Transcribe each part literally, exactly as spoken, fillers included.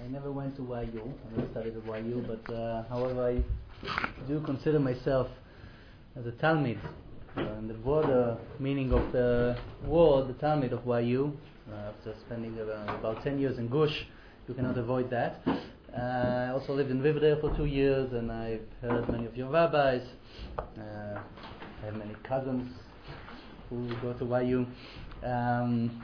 I never went to Y U. I never studied at Y U, but uh, however, I do consider myself as a Talmid. Uh, in the broader meaning of the word, the Talmid of Y U. Uh, after spending uh, about ten years in Gush, you cannot avoid that. Uh, I also lived in Riverdale for two years, and I've heard many of your rabbis. Uh, I have many cousins who go to Y U. Um,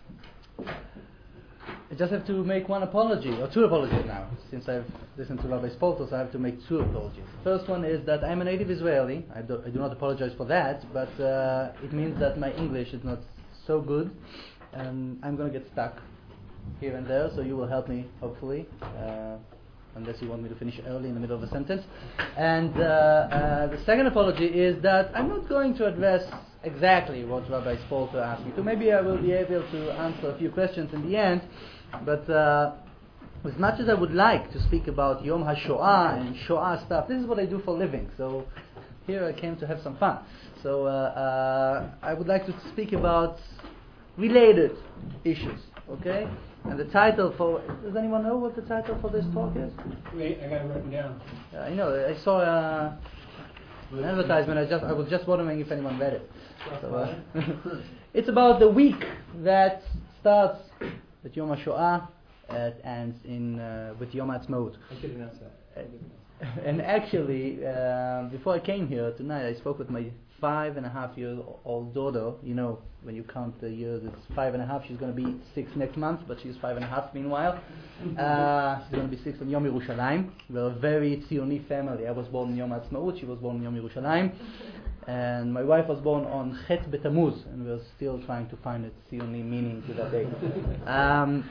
I just have to make one apology, or two apologies now, since I've listened to Rabbi Spoltos. I have to make two apologies. The first one is that I'm a native Israeli. I do, I do not apologize for that, but uh, it means that my English is not so good, and I'm going to get stuck here and there, so you will help me, hopefully, uh, unless you want me to finish early in the middle of a sentence. And uh, uh, the second apology is that I'm not going to address exactly what Rabbi Spolter asked me to. Maybe I will be able to answer a few questions in the end, but uh, as much as I would like to speak about Yom HaShoah and Shoah stuff, this is what I do for a living, so here I came to have some fun. So uh, uh, I would like to speak about related issues, okay? And the title for, does anyone know what the title for this talk is? Wait, I got it written down. Uh, I know, I saw uh, an advertisement, I just I was just wondering if anyone read it. So, uh, it's about the week that starts at Yom HaShoah and ends in, uh, with Yom HaAtzmaut. I should announce that. And actually, uh, before I came here tonight, I spoke with my five and a half year old daughter. You know, when you count the years, it's five and a half. She's going to be six next month, but she's five and a half meanwhile. Uh, she's going to be six on Yom Yerushalayim. We're a very Tzioni family. I was born on Yom HaAtzmaut. She was born on Yom Yerushalayim. And my wife was born on Chet B'Tammuz, and we're still trying to find a Tzioni meaning to that day. Um,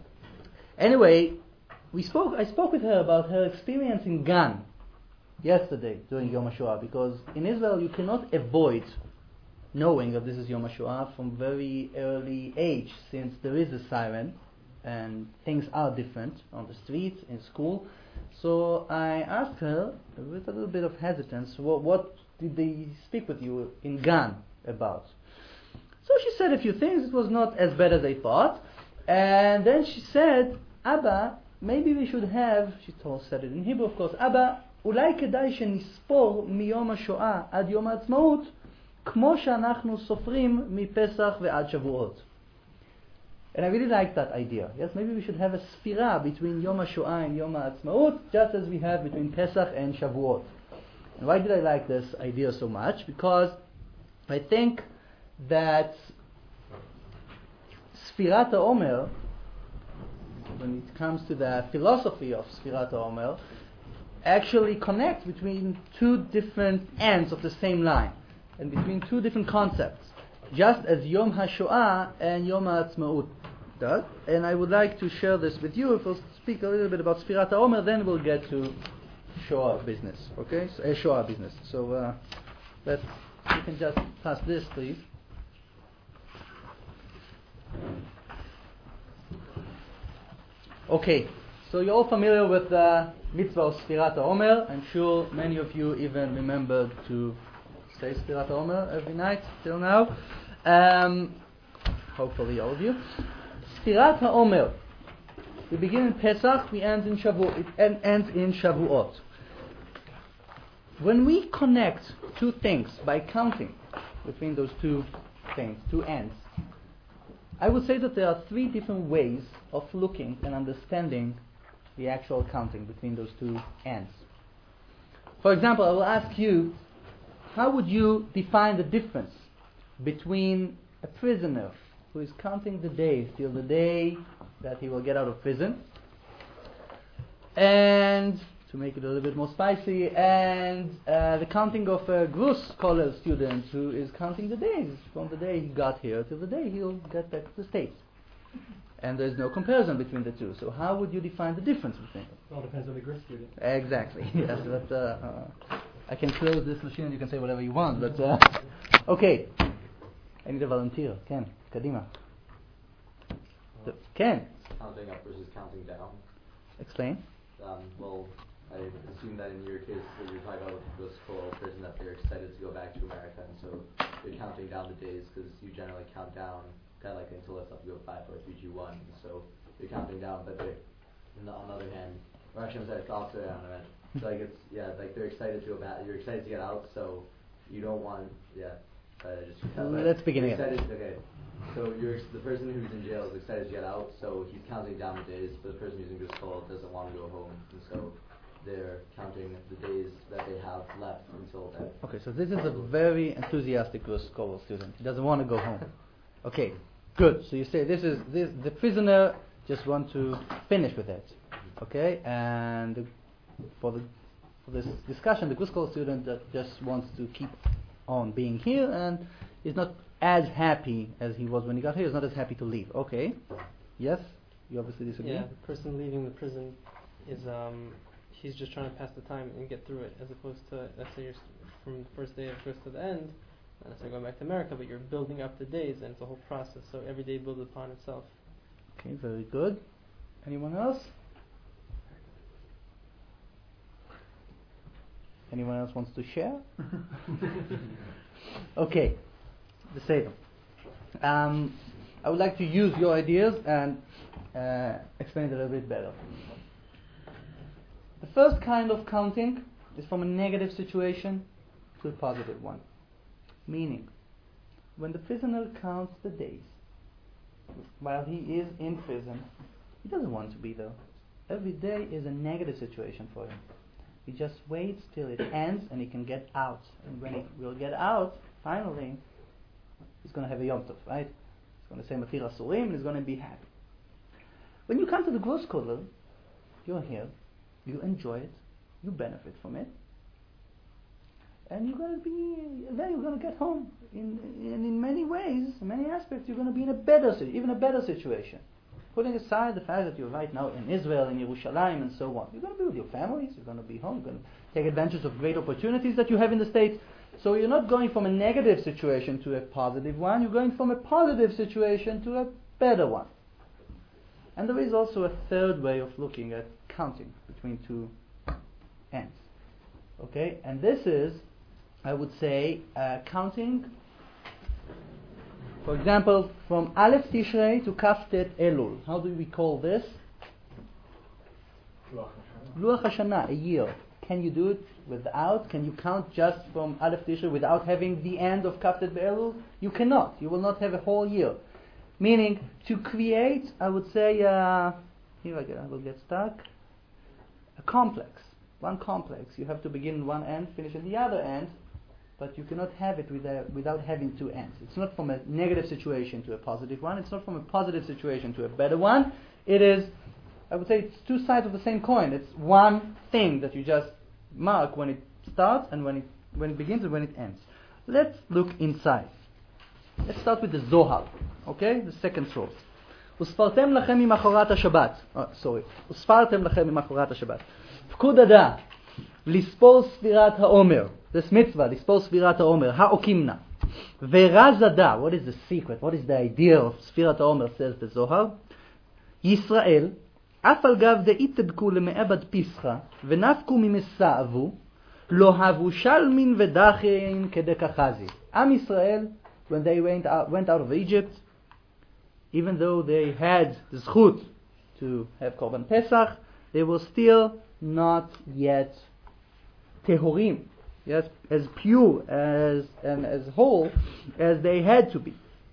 anyway, we spoke. I spoke with her about her experience in Gan yesterday during Yom HaShoah, because in Israel you cannot avoid knowing that this is Yom HaShoah from very early age, since there is a siren and things are different on the streets, in school. So I asked her, with a little bit of hesitance, what, what did they speak with you in Gan about? So she said a few things. It was not as bad as I thought. And then she said, Abba, maybe we should have, she told, said it in Hebrew of course, Abba, אולי כדאי שנספור מיום השואה עד יום העצמאות כמו שאנחנו סופרים מפסח ועד שבועות. And I really like that idea. Yes, maybe we should have a ספירה between יום השואה and יום העצמאות, just as we have between Pesach and Shavuot. And why did I like this idea so much? Because I think that ספירת העומר, when it comes to the philosophy of ספירת העומר, actually connects between two different ends of the same line, and between two different concepts, just as Yom HaShoah and Yom HaAtzmaut does. And I would like to share this with you. If we'll speak a little bit about Sfirat HaOmer, then we'll get to Shoah business. Okay, so, uh, Shoah business. So uh, let's. You can just pass this, please. Okay. So you're all familiar with the mitzvah of Sfirat HaOmer. I'm sure many of you even remembered to say Sfirat HaOmer every night till now. Um, hopefully all of you. Sfirat HaOmer. We begin in Pesach, we end in Shavuot. It end, ends in Shavuot. When we connect two things by counting between those two things, two ends, I would say that there are three different ways of looking and understanding the actual counting between those two ends. For example, I will ask you, how would you define the difference between a prisoner who is counting the days till the day that he will get out of prison, and, to make it a little bit more spicy, and uh, the counting of a Grus college student who is counting the days from the day he got here till the day he'll get back to the States? And there's no comparison between the two. So how would you define the difference between them? It all depends on the grist student. Exactly. Yes, but, uh, uh, I can close this machine and you can say whatever you want. But uh, okay, I need a volunteer. Ken, Kadima. Uh, Ken. Counting up versus counting down. Explain. Um, well, I assume that in your case, that you're talking about the school person that they're excited to go back to America, and so you're counting down the days because you generally count down. Kind of like until it's up to go five, four, three, two, one. So you're counting down, but they and on the other hand, or actually I'm sorry, it's the opposite way around. I meant. So like it's yeah, like they're excited to go back. You're excited to get out, so you don't want yeah. Sorry, I just Let's begin you're again. excited, okay. So you're the person who's in jail is excited to get out, so he's counting down the days. But the person using this call doesn't want to go home, and so they're counting the days that they have left until then. Okay, so this is a very enthusiastic scholar student. He doesn't want to go home. Okay, good. So you say this is this the prisoner just want to finish with it. Okay, and the, for the for this discussion, the good scholar student that just wants to keep on being here and is not as happy as he was when he got here. Is not as happy to leave. Okay, yes, you obviously disagree. Yeah, the person leaving the prison is um. he's just trying to pass the time and get through it, as opposed to, let's say you're from the first day of Shabbos to the end, and let's say going back to America, but you're building up the days, and it's a whole process, so every day builds upon itself. Okay, very good. Anyone else? Anyone else wants to share? Okay, the Seder. Um, I would like to use your ideas and uh, explain it a little bit better. The first kind of counting is from a negative situation to a positive one. Meaning, when the prisoner counts the days while he is in prison, he doesn't want to be there. Every day is a negative situation for him. He just waits till it ends and he can get out. And when he will get out, finally, he's going to have a Yom Tov, right? He's going to say Matir Asurim and he's going to be happy. When you come to the Gross Kollel, you're here, you enjoy it, you benefit from it, and you're going to be, then you're going to get home. In, in, in many ways, in many aspects, you're going to be in a better, even a better situation. Putting aside the fact that you're right now in Israel, in Yerushalayim, and so on. You're going to be with your families, you're going to be home, you're going to take advantage of great opportunities that you have in the States. So you're not going from a negative situation to a positive one, you're going from a positive situation to a better one. And there is also a third way of looking at counting between two ends. Okay, and this is, I would say, uh, counting, for example, from Aleph Tishrei to Kaftet Elul. How do we call this? Luach Hashanah, a year. Can you do it without? Can you count just from Aleph Tishrei without having the end of Kaftet Elul? You cannot. You will not have a whole year. Meaning, to create, I would say, uh, here I, get, I will get stuck, a complex. One complex. You have to begin in one end, finish in the other end, but you cannot have it without, without having two ends. It's not from a negative situation to a positive one. It's not from a positive situation to a better one. It is, I would say, it's two sides of the same coin. It's one thing that you just mark when it starts and when it when it begins and when it ends. Let's look inside. Let's start with the Zohar, okay? The second source. וספרתם לכם ממחרת השבת. Oh, sorry. וספרתם לכם ממחרת השבת. פקוד הדע, לספור ספירת העומר. This mitzvah, לספור ספירת העומר, האוקימנה. ורז הדע, what is the secret? What is the idea of ספירת העומר, says the Zohar? ישראל, אף על גב דאי תדקו למעבד פיסחה, ונפקו ממסעבו, לא הבו שלמין ודחין כדקחזי. עם ישראל, when they went out, went out of Egypt, even though they had the zchut to have Korban Pesach, they were still not yet tehorim, yes, as pure as and as whole as they had to be,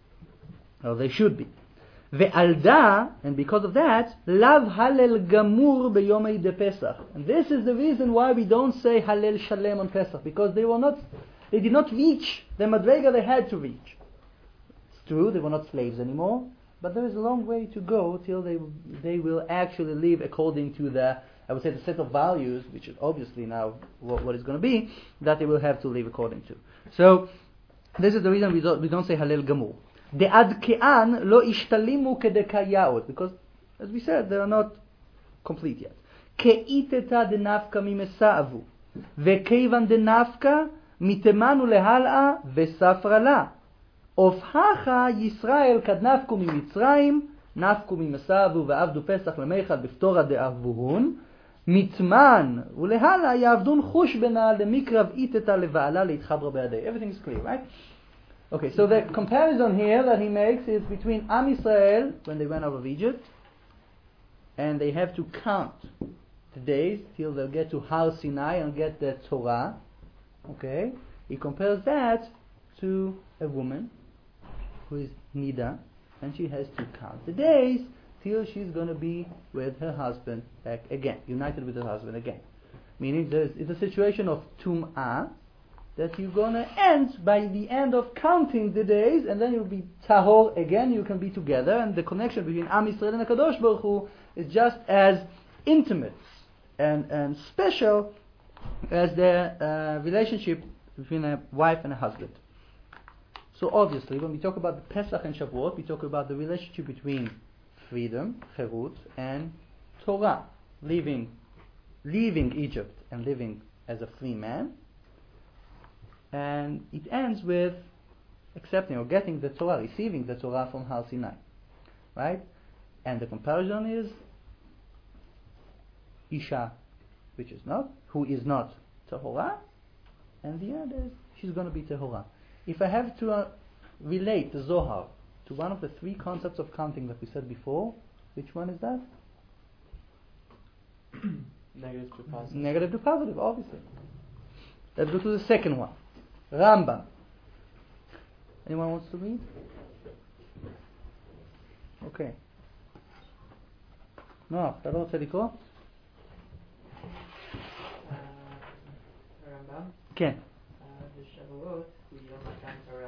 or they should be. Ve'alda, and because of that, lav halel gamur beyomei de Pesach. And this is the reason why we don't say halel shalem on Pesach, because they were not, they did not reach the madrega they had to reach. It's true, they were not slaves anymore, but there is a long way to go till they they will actually live according to the, I would say, the set of values, which is obviously now what, what it's going to be, that they will have to live according to. So, this is the reason we don't, we don't say Halel Gamur. De'ad ke'an lo ishtalimu kedekayaot, because, as we said, they are not complete yet. Ke'iteta denafka mimesa'avu, ve'keivan denafka mitemanu lehal'a ve'safra la. Ofhacha Yisrael kad nafku mimitzrayim, nafku mimesavu ve'avdu pesach lemeichad b'ftora de'avuhun, mitman ulehala yavdun chush bena lemikrav iteta leva'ala leitchabra be'adei. Everything is clear, right? Okay, so the comparison here that he makes is between Am Yisrael, when they went out of Egypt, and they have to count the days till they'll get to Har Sinai and get the Torah. Okay, he compares that to a woman who is Nida, and she has to count the days till she's going to be with her husband back again, united with her husband again. Meaning there's, it's a situation of Tum'ah that you're going to end by the end of counting the days, and then you'll be Tahor again, you can be together, and the connection between Am Yisrael and HaKadosh Baruch Hu is just as intimate and, and special as the uh, relationship between a wife and a husband. So obviously, when we talk about the Pesach and Shavuot, we talk about the relationship between freedom, Cherut, and Torah, leaving, leaving Egypt and living as a free man. And it ends with accepting or getting the Torah, receiving the Torah from Har Sinai, right? And the comparison is Isha, which is not, who is not Tahora, and the end is she's going to be Tahora. If I have to uh, relate the Zohar to one of the three concepts of counting that we said before, which one is that? Negative to positive. Negative to positive, obviously. Let's go to the second one. Rambam. Anyone wants to read? Okay. No, אתה לא רוצה לקרוא? הרמב"ם? כן. בשבועות הוא יום מתן תורה.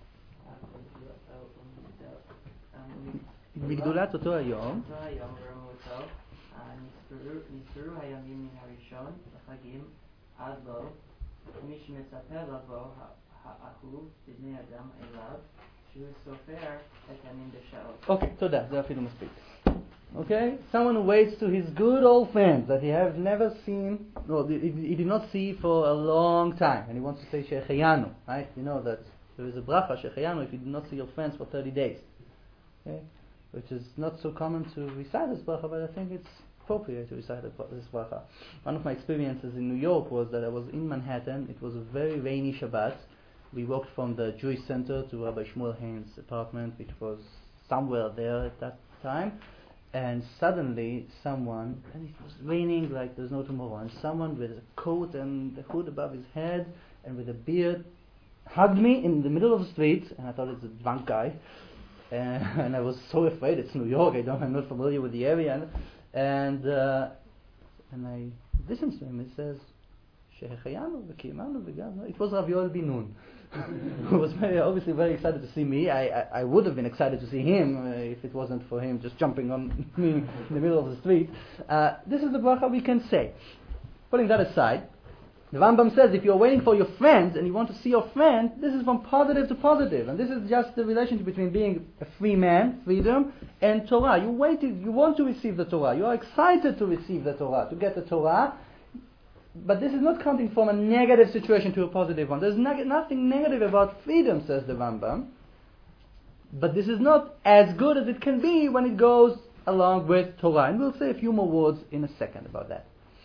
בגדולת אותו היום. אותו היום ראו אותו. נספרו הימים מן הראשון לחגים עד לו. מי שמצפה לבוא האהוב בבני אדם אליו, שהוא סופר את הימים בשעות. אוקיי, תודה, זה אפילו מספיק. Okay, someone who waits to his good old friends that he has never seen, no, he, he did not see for a long time, and he wants to say Shehecheyanu, right? You know that there is a bracha Shehecheyanu if you do not see your friends for thirty days, okay? Which is not so common to recite this bracha, but I think it's appropriate to recite this bracha. One of my experiences in New York was that I was in Manhattan. It was a very rainy Shabbat. We walked from the Jewish Center to Rabbi Shmuel Haynes' apartment, which was somewhere there at that time. And suddenly someone, and it was raining like there's no tomorrow, and someone with a coat and the hood above his head and with a beard hugged me in the middle of the street, and I thought it's a drunk guy. Uh, and I was so afraid. It's New York. I don't, I'm not familiar with the area. And uh, and I listened to him. It says, Shehecheyanu v'kiyamanu v'gam. It was Rav Yoel Ben-Nun, who was very, obviously very excited to see me. I, I, I would have been excited to see him uh, if it wasn't for him just jumping on me in the middle of the street. Uh, this is the bracha we can say. Putting that aside, the Rambam says if you're waiting for your friends and you want to see your friend, this is from positive to positive, and this is just the relationship between being a free man, freedom, and Torah. You waited, you want to receive the Torah, you are excited to receive the Torah, to get the Torah, but this is not counting from a negative situation to a positive one. There's neg- nothing negative about freedom, says the Rambam, but this is not as good as it can be when it goes along with Torah, and we'll say a few more words in a second about that.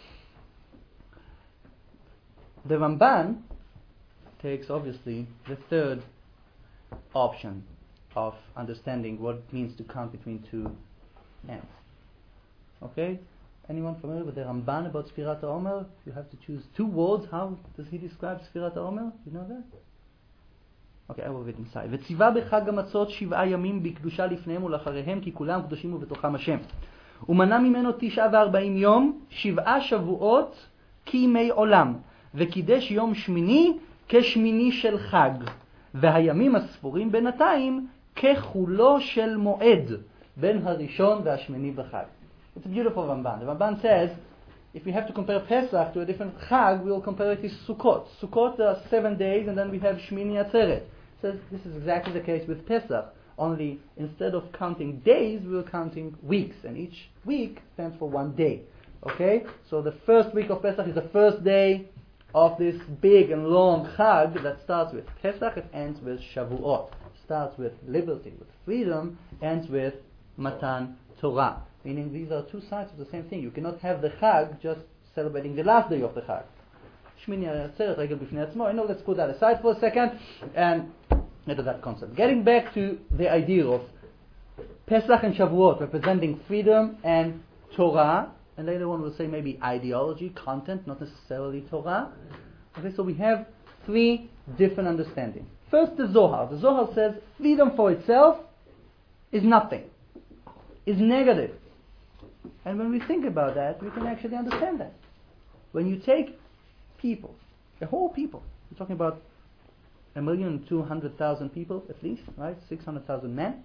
The Ramban takes, obviously, the third option of understanding what it means to count between two ends. Okay? Anyone familiar with the Ramban about Sfirat HaOmer? You have to choose two words. How does he describe Sfirat HaOmer? You know that? Okay, I will read inside. וציווה בחג המצות שבעה ימים בקדושה לפניהם ולאחריהם כי כולם קדושים ובתוכם השם. ומנה ממנו תשעה וארבעים יום שבעה שבועות כימי עולם. וקידש יום שמיני כשמיני של חג, והימים הספורים בינתיים כחולו של מועד, בין הראשון והשמיני בחג. It's a beautiful Ramban. The Ramban says, if we have to compare Pesach to a different Chag, we will compare it to Sukkot. Sukkot are seven days, and then we have Shmini Atzeret. Says this is exactly the case with Pesach. Only instead of counting days, we are counting weeks, and each week stands for one day. Okay, so the first week of Pesach is the first day of this big and long Chag that starts with Pesach and ends with Shavuot. Starts with liberty, with freedom, ends with Matan Torah. Meaning these are two sides of the same thing. You cannot have the Chag just celebrating the last day of the Chag. Shmini Atzeret, regel b'fnei atzmo. You know, let's put that aside for a second and get to that concept. Getting back to the idea of Pesach and Shavuot representing freedom and Torah, and later on we'll say maybe ideology, content, not necessarily Torah. Okay, so we have three different understandings. First, the Zohar. The Zohar says freedom for itself is nothing, is negative. And when we think about that, we can actually understand that. When you take people, the whole people, we're talking about a million two hundred thousand people at least, right? Six hundred thousand men,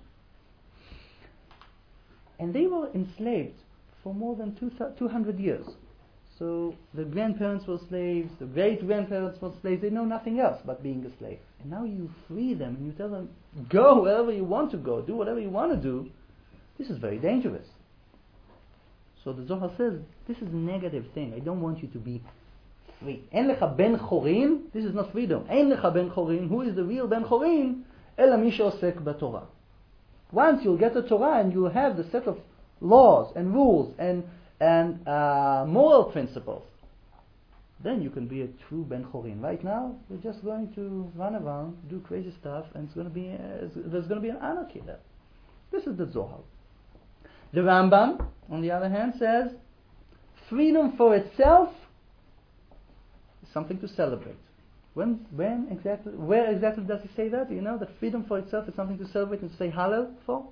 and they were enslaved for more than two hundred years. So the grandparents were slaves, the great-grandparents were slaves, they know nothing else but being a slave. And now you free them and you tell them, go wherever you want to go, do whatever you want to do. This is very dangerous. So the Zohar says, this is a negative thing. I don't want you to be free. En lecha ben chorin, this is not freedom. En lecha ben chorin, who is the real ben chorin? Ela mi she'osek b'Torah. Once you'll get the Torah and you have the set of laws and rules and and uh, moral principles, then you can be a true Ben Chorin. Right now, we're just going to run around, do crazy stuff, and it's going to be uh, there's going to be an anarchy there. This is the Zohar. The Rambam, on the other hand, says freedom for itself is something to celebrate. When, when exactly, where exactly does he say that? You know that freedom for itself is something to celebrate and say Hallel for.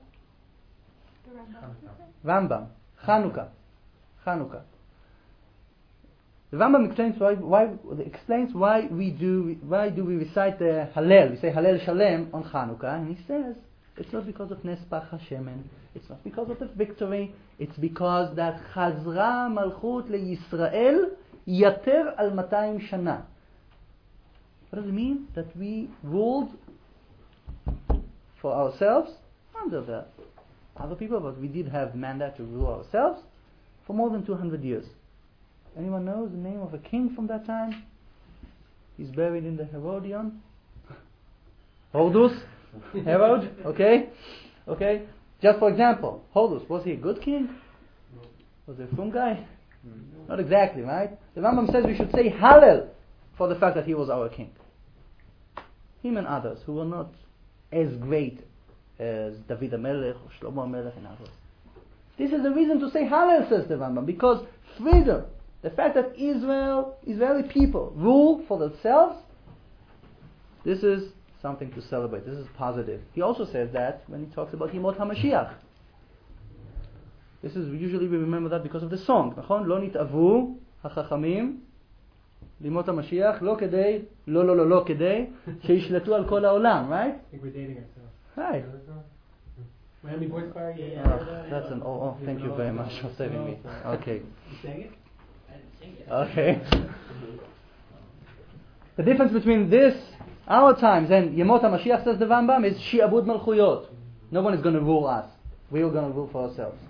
The Rambam. Rambam, Chanukah. Chanukah. The Rambam explains why, why explains why we do why do we recite the Hallel. We say Hallel Shalem on Chanukah, and he says it's not because of Nes Pach HaShemen, it's not because of the victory, it's because that Chazra Malchut LeYisrael Yater al Matayim Shana. What does it mean? That we ruled for ourselves under the other people, but we did have mandate to rule ourselves for more than two hundred years. Anyone knows the name of a king from that time? He's buried in the Herodion. Horus? Herod? Okay? Okay? Just for example, Horus, was he a good king? Was he a frum guy? Not exactly, right? The Rambam says we should say Hallel for the fact that he was our king. Him and others who were not as great as David HaMelech or Shlomo HaMelech and others. This is the reason to say Hallel, says the Rambam, because freedom, the fact that Israel, Israeli people rule for themselves, this is something to celebrate. This is positive. He also says that when he talks about Yimot HaMashiach. This is usually we remember that because of the song. נכון? לא נתאוו החכמים לימות המשיח לא כדי, לא לא לא לא כדי שישלטו על כל העולם, right? I think we're dating ourselves. Hi. Miami Boys Choir, yeah, yeah. Oh, that's an, oh, oh, thank you very much for saving me. Okay. You sang it? I didn't sing it. Okay. The difference between this, our times, and Yemot HaMashiach, says the Rambam, is Shi'abud Malchuyot. No one is going to rule us. We are going to rule for ourselves.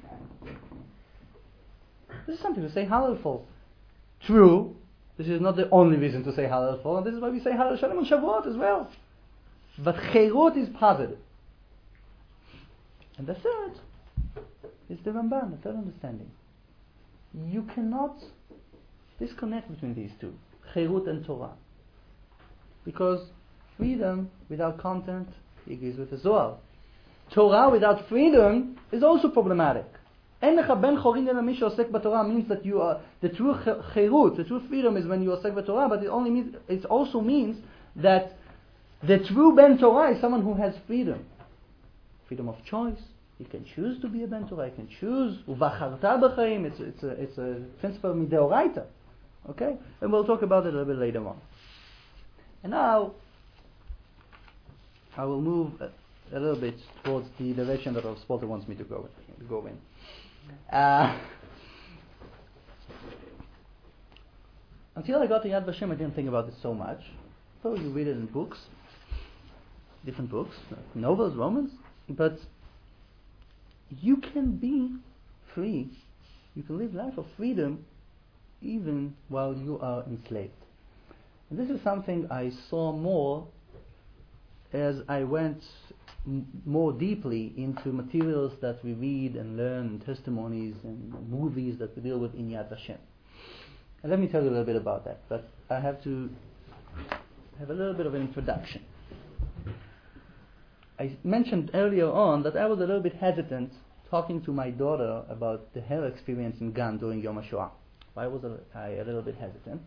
This is something to say Hallel for. True, this is not the only reason to say Hallel for, and this is why we say Hallel Shalom on Shavuot as well. But Cherut is positive. And the third is the Ramban, the third understanding. You cannot disconnect between these two, Cherut and Torah. Because freedom without content, he agrees with the Zohar. Torah without freedom is also problematic. En lecha ben chorin ela mi she'osek b'Torah means that you are the true cherut, the true freedom is when you osek b'Torah, but it only means it also means that the true ben Torah is someone who has freedom, freedom of choice. He can choose to be a ben Torah. He can choose uvacharta b'chaim. It's it's a it's a principle mideoraita. Okay, and we'll talk about it a little bit later on. And now I will move a, a little bit towards the direction that Rav Spolter wants me to go to go in. Uh, until I got to Yad Vashem, I didn't think about it so much. So you read it in books, different books, novels, romans, but you can be free. You can live life of freedom even while you are enslaved. And this is something I saw more as I went m- more deeply into materials that we read and learn, and testimonies and movies that we deal with in Yad Vashem. And let me tell you a little bit about that, but I have to have a little bit of an introduction. I mentioned earlier on that I was a little bit hesitant talking to my daughter about the, her experience in Gan during Yom HaShoah. Why was I a little bit hesitant?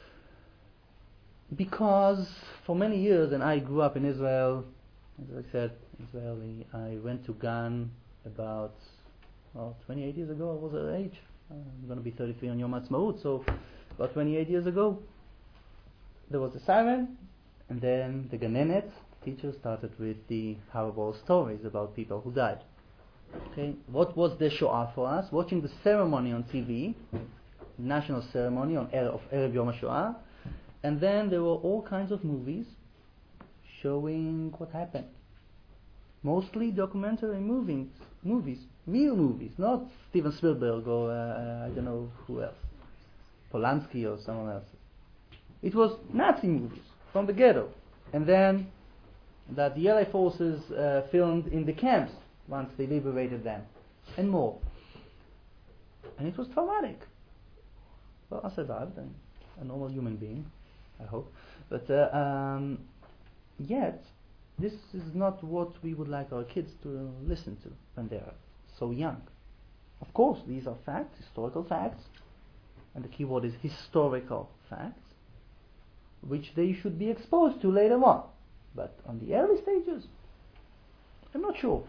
Because for many years, and I grew up in Israel, as I said, Israeli, I went to Gan about well, twenty-eight years ago. I was her age. I'm going to be thirty-three on Yom HaAtzmaut, so about twenty-eight years ago. There was a siren, and then the Ganenet, the teacher, started with the horrible stories about people who died. Okay, what was the Shoah for us? Watching the ceremony on T V, national ceremony on Erev, of Erev Yom HaShoah, and then there were all kinds of movies showing what happened. Mostly documentary movies, movies, real movies, not Steven Spielberg or uh, I don't know who else, Polanski or someone else. It was Nazi movies from the ghetto, and then that the L A forces uh, filmed in the camps once they liberated them, and more. And it was traumatic. Well, I survived, I'm a normal human being, I hope. But uh, um, yet, this is not what we would like our kids to listen to when they are so young. Of course, these are facts, historical facts, and the key word is historical facts, which they should be exposed to later on. But on the early stages, I'm not sure.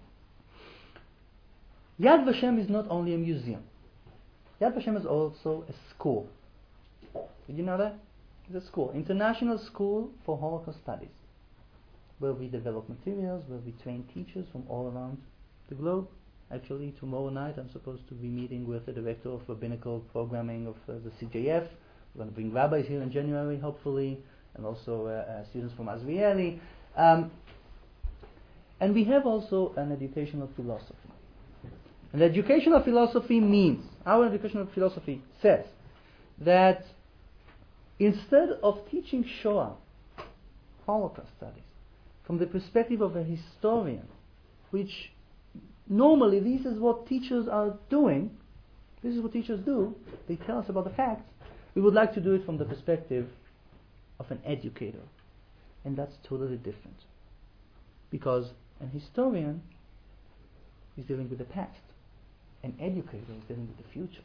Yad Vashem is not only a museum. Yad Vashem is also a school. Did you know that? It's a school, international school for Holocaust studies, where we develop materials, where we train teachers from all around the globe. Actually, tomorrow night I'm supposed to be meeting with the director of rabbinical programming of uh, the C J F. We're going to bring rabbis here in January, hopefully, and also uh, uh, students from Azrieli. Um, and we have also an educational philosophy. And educational philosophy means, our educational philosophy says that instead of teaching Shoah, Holocaust studies, from the perspective of a historian, which normally this is what teachers are doing, this is what teachers do, they tell us about the facts, we would like to do it from the perspective of an educator. And that's totally different. Because an historian is dealing with the past. An educator is dealing with the future.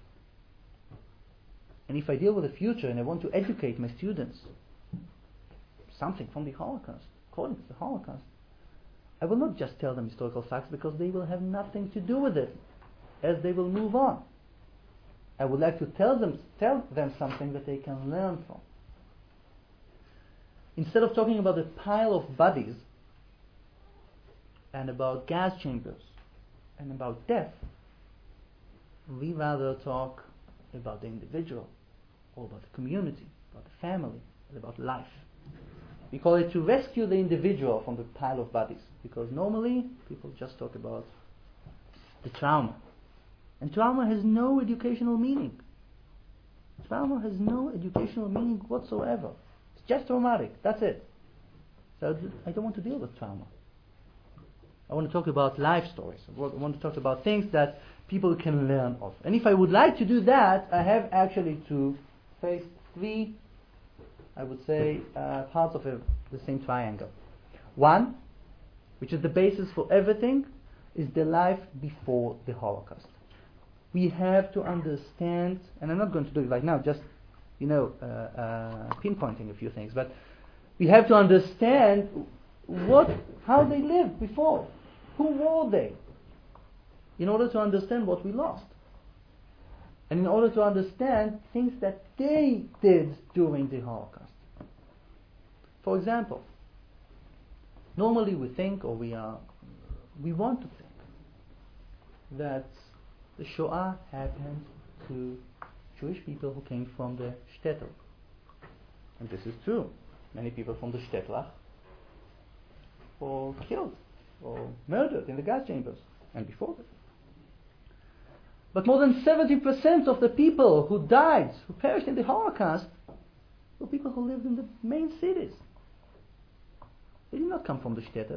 And if I deal with the future and I want to educate my students something from the Holocaust, according to the Holocaust, I will not just tell them historical facts because they will have nothing to do with it as they will move on. I would like to tell them tell them something that they can learn from. Instead of talking about the pile of bodies and about gas chambers and about death, we rather talk about the individual, or about the community, about the family, and about life. We call it to rescue the individual from the pile of bodies, because normally people just talk about the trauma. And trauma has no educational meaning. Trauma has no educational meaning whatsoever. It's just traumatic, that's it. So I don't want to deal with trauma. I want to talk about life stories. I want to talk about things that people can learn of. And if I would like to do that, I have actually to face three, I would say, uh, parts of a, the same triangle. One, which is the basis for everything, is the life before the Holocaust. We have to understand, and I'm not going to do it right now, just, you know, uh, uh, pinpointing a few things, but we have to understand what, how they lived before. Who were they? In order to understand what we lost. And in order to understand things that they did during the Holocaust. For example, normally we think, or we are, we want to think, that the Shoah happened to Jewish people who came from the shtetl. And this is true. Many people from the shtetl were killed or murdered in the gas chambers and before that. But more than seventy percent of the people who died, who perished in the Holocaust, were people who lived in the main cities. They did not come from the shtetl.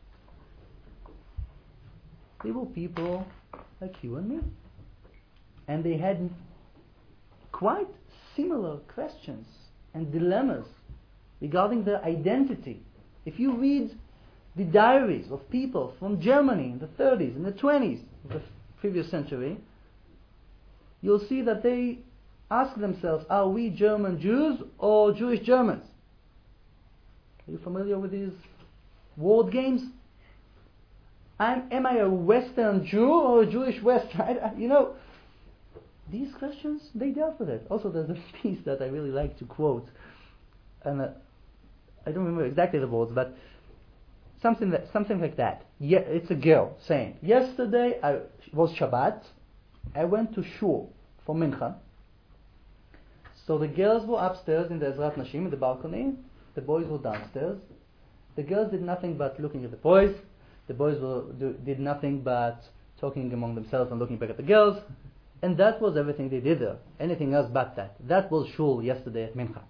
They were people like you and me. And they had quite similar questions and dilemmas regarding their identity. If you read the diaries of people from Germany in the thirties and the twenties of the previous century, you'll see that they ask themselves, are we German Jews or Jewish Germans? Are you familiar with these word games? I'm, am I a Western Jew or a Jewish West? You know, these questions, they dealt with it. Also, there's a piece that I really like to quote, and uh, I don't remember exactly the words, but something that something like that. Yeah, it's a girl saying, yesterday I was Shabbat, I went to shul for mincha. So the girls were upstairs in the Ezrat Nashim, in the balcony. The boys were downstairs. The girls did nothing but looking at the boys. The boys were, do, did nothing but talking among themselves and looking back at the girls. And that was everything they did there. Anything else but that. That was shul yesterday at mincha.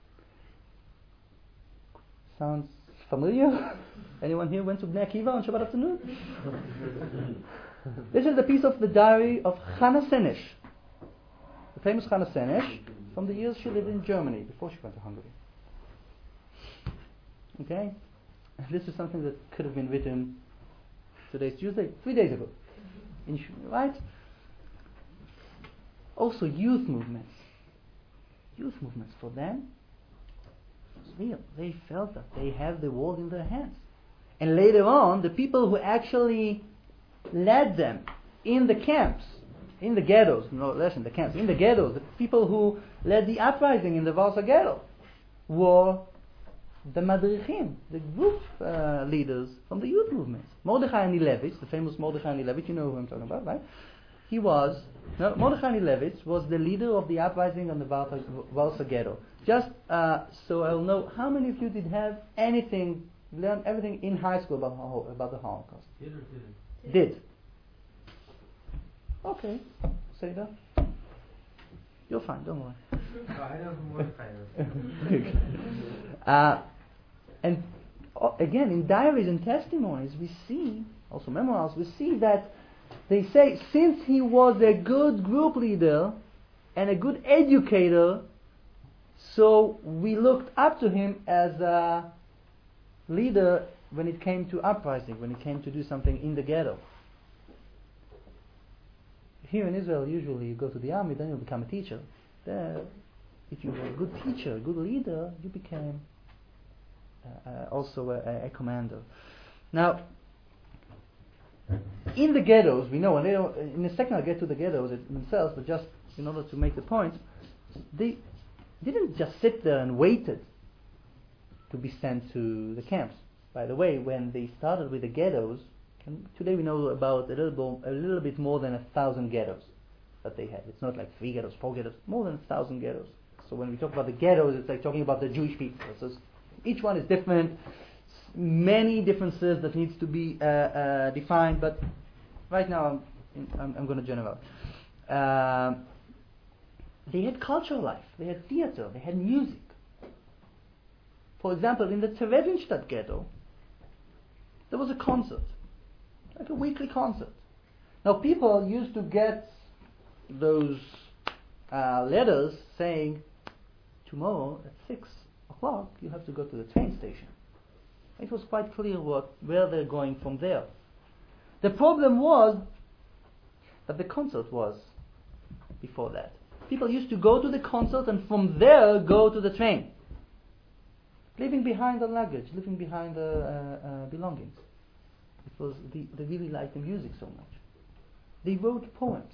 Sounds familiar? Anyone here went to Bnei Akiva on Shabbat afternoon? This is a piece of the diary of Hannah Senesh, the famous Hannah Senesh, from the years she lived in Germany before she went to Hungary. Okay? This is something that could have been written today's Tuesday, three days ago. In, right? Also youth movements. Youth movements, for them, it was real. They felt that they have the world in their hands. And later on, the people who actually led them in the camps, in the ghettos, no less in the camps, in the ghettos, the people who led the uprising in the Warsaw Ghetto were the Madrichim, the group uh, leaders from the youth movements. Mordechai Anilevitz, the famous Mordechai Anilevitz, you know who I'm talking about, right? He was, no, Mordechai Anilevitz was the leader of the uprising on the Warsaw, Warsaw Ghetto. Just uh, so I'll know, how many of you did have anything, learn everything in high school about, about the Holocaust? Did or didn't? Did. Okay, say that. You're fine, don't worry. Oh, I know who Mordechai is. uh, and uh, again, in diaries and testimonies, we see, also memoirs, we see that they say, since he was a good group leader and a good educator, so we looked up to him as a leader when it came to uprising, when it came to do something in the ghetto. Here in Israel, usually you go to the army, then you become a teacher. There, if you were a good teacher, a good leader, you became uh, uh, also a, a commander. Now, in the ghettos, we know, and they don't, in a second I'll get to the ghettos themselves, but just in order to make the point, they didn't just sit there and waited to be sent to the camps. By the way, when they started with the ghettos, and today we know about a little, a little bit more than a thousand ghettos that they had. It's not like three ghettos, four ghettos, more than a thousand ghettos. So when we talk about the ghettos, it's like talking about the Jewish people. So each one is different, many differences that needs to be uh, uh, defined. But right now, I'm, I'm, I'm going to generalize. Um, they had cultural life, they had theater, they had music. For example, in the Theresienstadt ghetto, there was a concert, like a weekly concert. Now people used to get those uh, letters saying, tomorrow at six o'clock you have to go to the train station. It was quite clear what, where they're going from there. The problem was that the concert was before that. People used to go to the concert and from there go to the train, leaving behind the luggage, leaving behind the uh, uh, belongings. It was the, they really liked the music so much. They wrote poems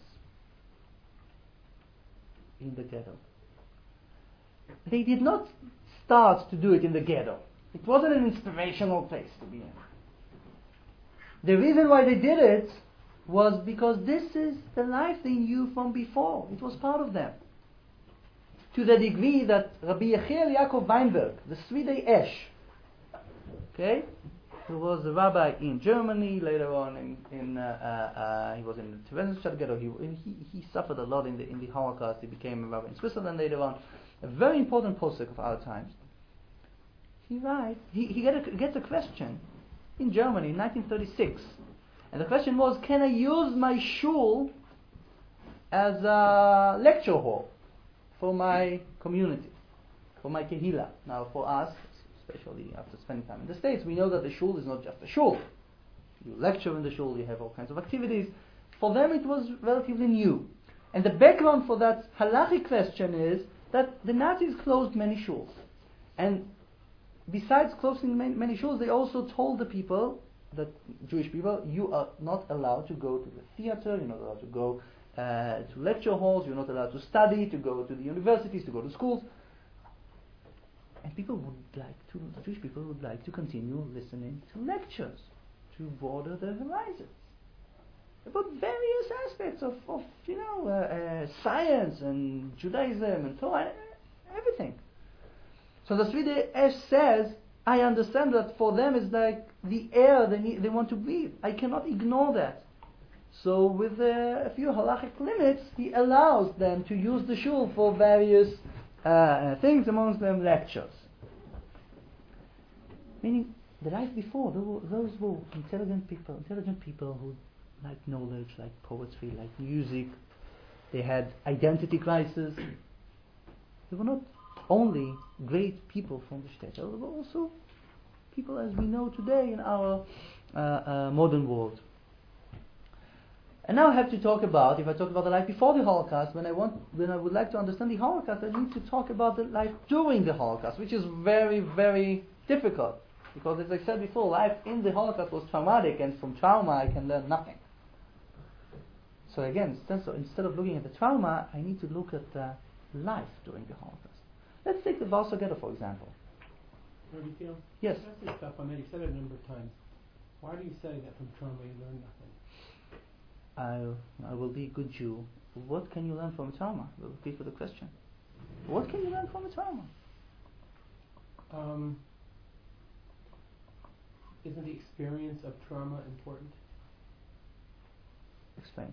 in the ghetto. They did not start to do it in the ghetto. It wasn't an inspirational place to be in. The reason why they did it was because this is the life they knew from before. It was part of them. To the degree that Rabbi Yechiel Yaakov Weinberg, the Svidei Esh, okay, who was a rabbi in Germany, later on in, in uh, uh, uh, he was in the Theresienstadt ghetto. He, he he suffered a lot in the in the Holocaust. He became a rabbi in Switzerland later on. A very important posek of our times. He writes, he, he get a, gets a question in Germany in nineteen thirty-six. And the question was, can I use my shul as a lecture hall for my community, for my kehila? Now for us, especially after spending time in the States, we know that the shul is not just a shul. You lecture in the shul, you have all kinds of activities. For them it was relatively new. And the background for that halachic question is that the Nazis closed many shuls. And besides closing many, many shuls, they also told the people, that Jewish people, you are not allowed to go to the theater, you're not allowed to go uh, to lecture halls, you're not allowed to study, to go to the universities, to go to schools. And people would like to, Jewish people would like to continue listening to lectures, to broaden their horizons about various aspects of, of you know, uh, uh, science and Judaism and Torah, everything. So the Sridei Esh says, I understand that for them it's like the air they need, they want to breathe. I cannot ignore that. So with uh, a few halachic limits, he allows them to use the shul for various uh, things, amongst them lectures. Meaning, the life before, those were intelligent people, intelligent people who liked knowledge, like poetry, like music. They had identity crisis. They were not only great people from the state, they were also people as we know today in our uh, uh, modern world. And now I have to talk about, if I talk about the life before the Holocaust, when I want, when I would like to understand the Holocaust, I need to talk about the life during the Holocaust, which is very, very difficult. Because as I said before, life in the Holocaust was traumatic, and from trauma I can learn nothing. So again, instead of, instead of looking at the trauma, I need to look at the life during the Holocaust. Let's take the Warsaw Ghetto, for example. Rabbi Theo? Yes. That's the stuff I mean, you've said it a number of times. Why do you say that from trauma you learn nothing? I, I will be a good Jew. What can you learn from trauma? We'll repeat for the question. What can you learn from a trauma? Um, isn't the experience of trauma important? Explain.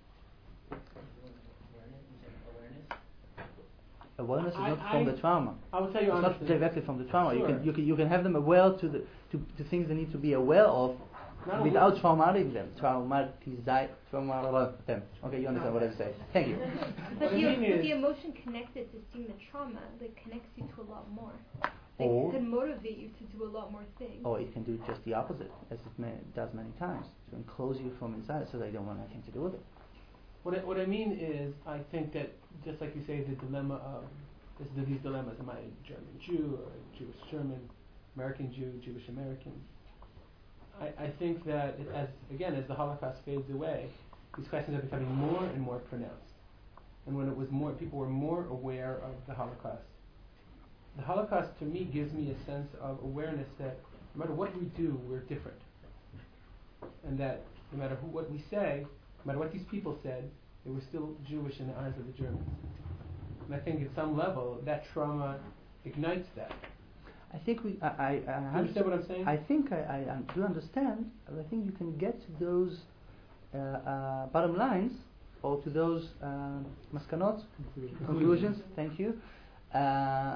Awareness is I- not I- from the trauma. I will tell you It's not honestly. directly from the trauma. You Sure. can you can you can have them aware to the to, to things they need to be aware of Not without aware- traumatizing them. Traumatize traumatize them. Okay, you understand what I say. Thank you. But What I the, mean but is- the emotion connected to seeing the trauma, like, connects you to a lot more. Like, Or- it could motivate you to do a lot more things. Or it can do just the opposite, as it may, does many times, to enclose you from inside, so they don't want anything to do with it. What I, what I mean is, I think that just like you say, the dilemma of this, these dilemmas: am I a German Jew or a Jewish German, American Jew, Jewish American? I, I think that it, as again as the Holocaust fades away, these questions are becoming more and more pronounced. And when it was more, people were more aware of the Holocaust. The Holocaust, to me, gives me a sense of awareness that no matter what we do, we're different, and that no matter who, what we say, no matter what these people said, they were still Jewish in the eyes of the Germans. And I think at some level, that trauma ignites that. I think we. I. I, I Do you understand what I'm saying? I think I, I um, do understand. But I think you can get to those uh, uh, bottom lines, or to those um, maskanot, conclusions. Thank you. Uh,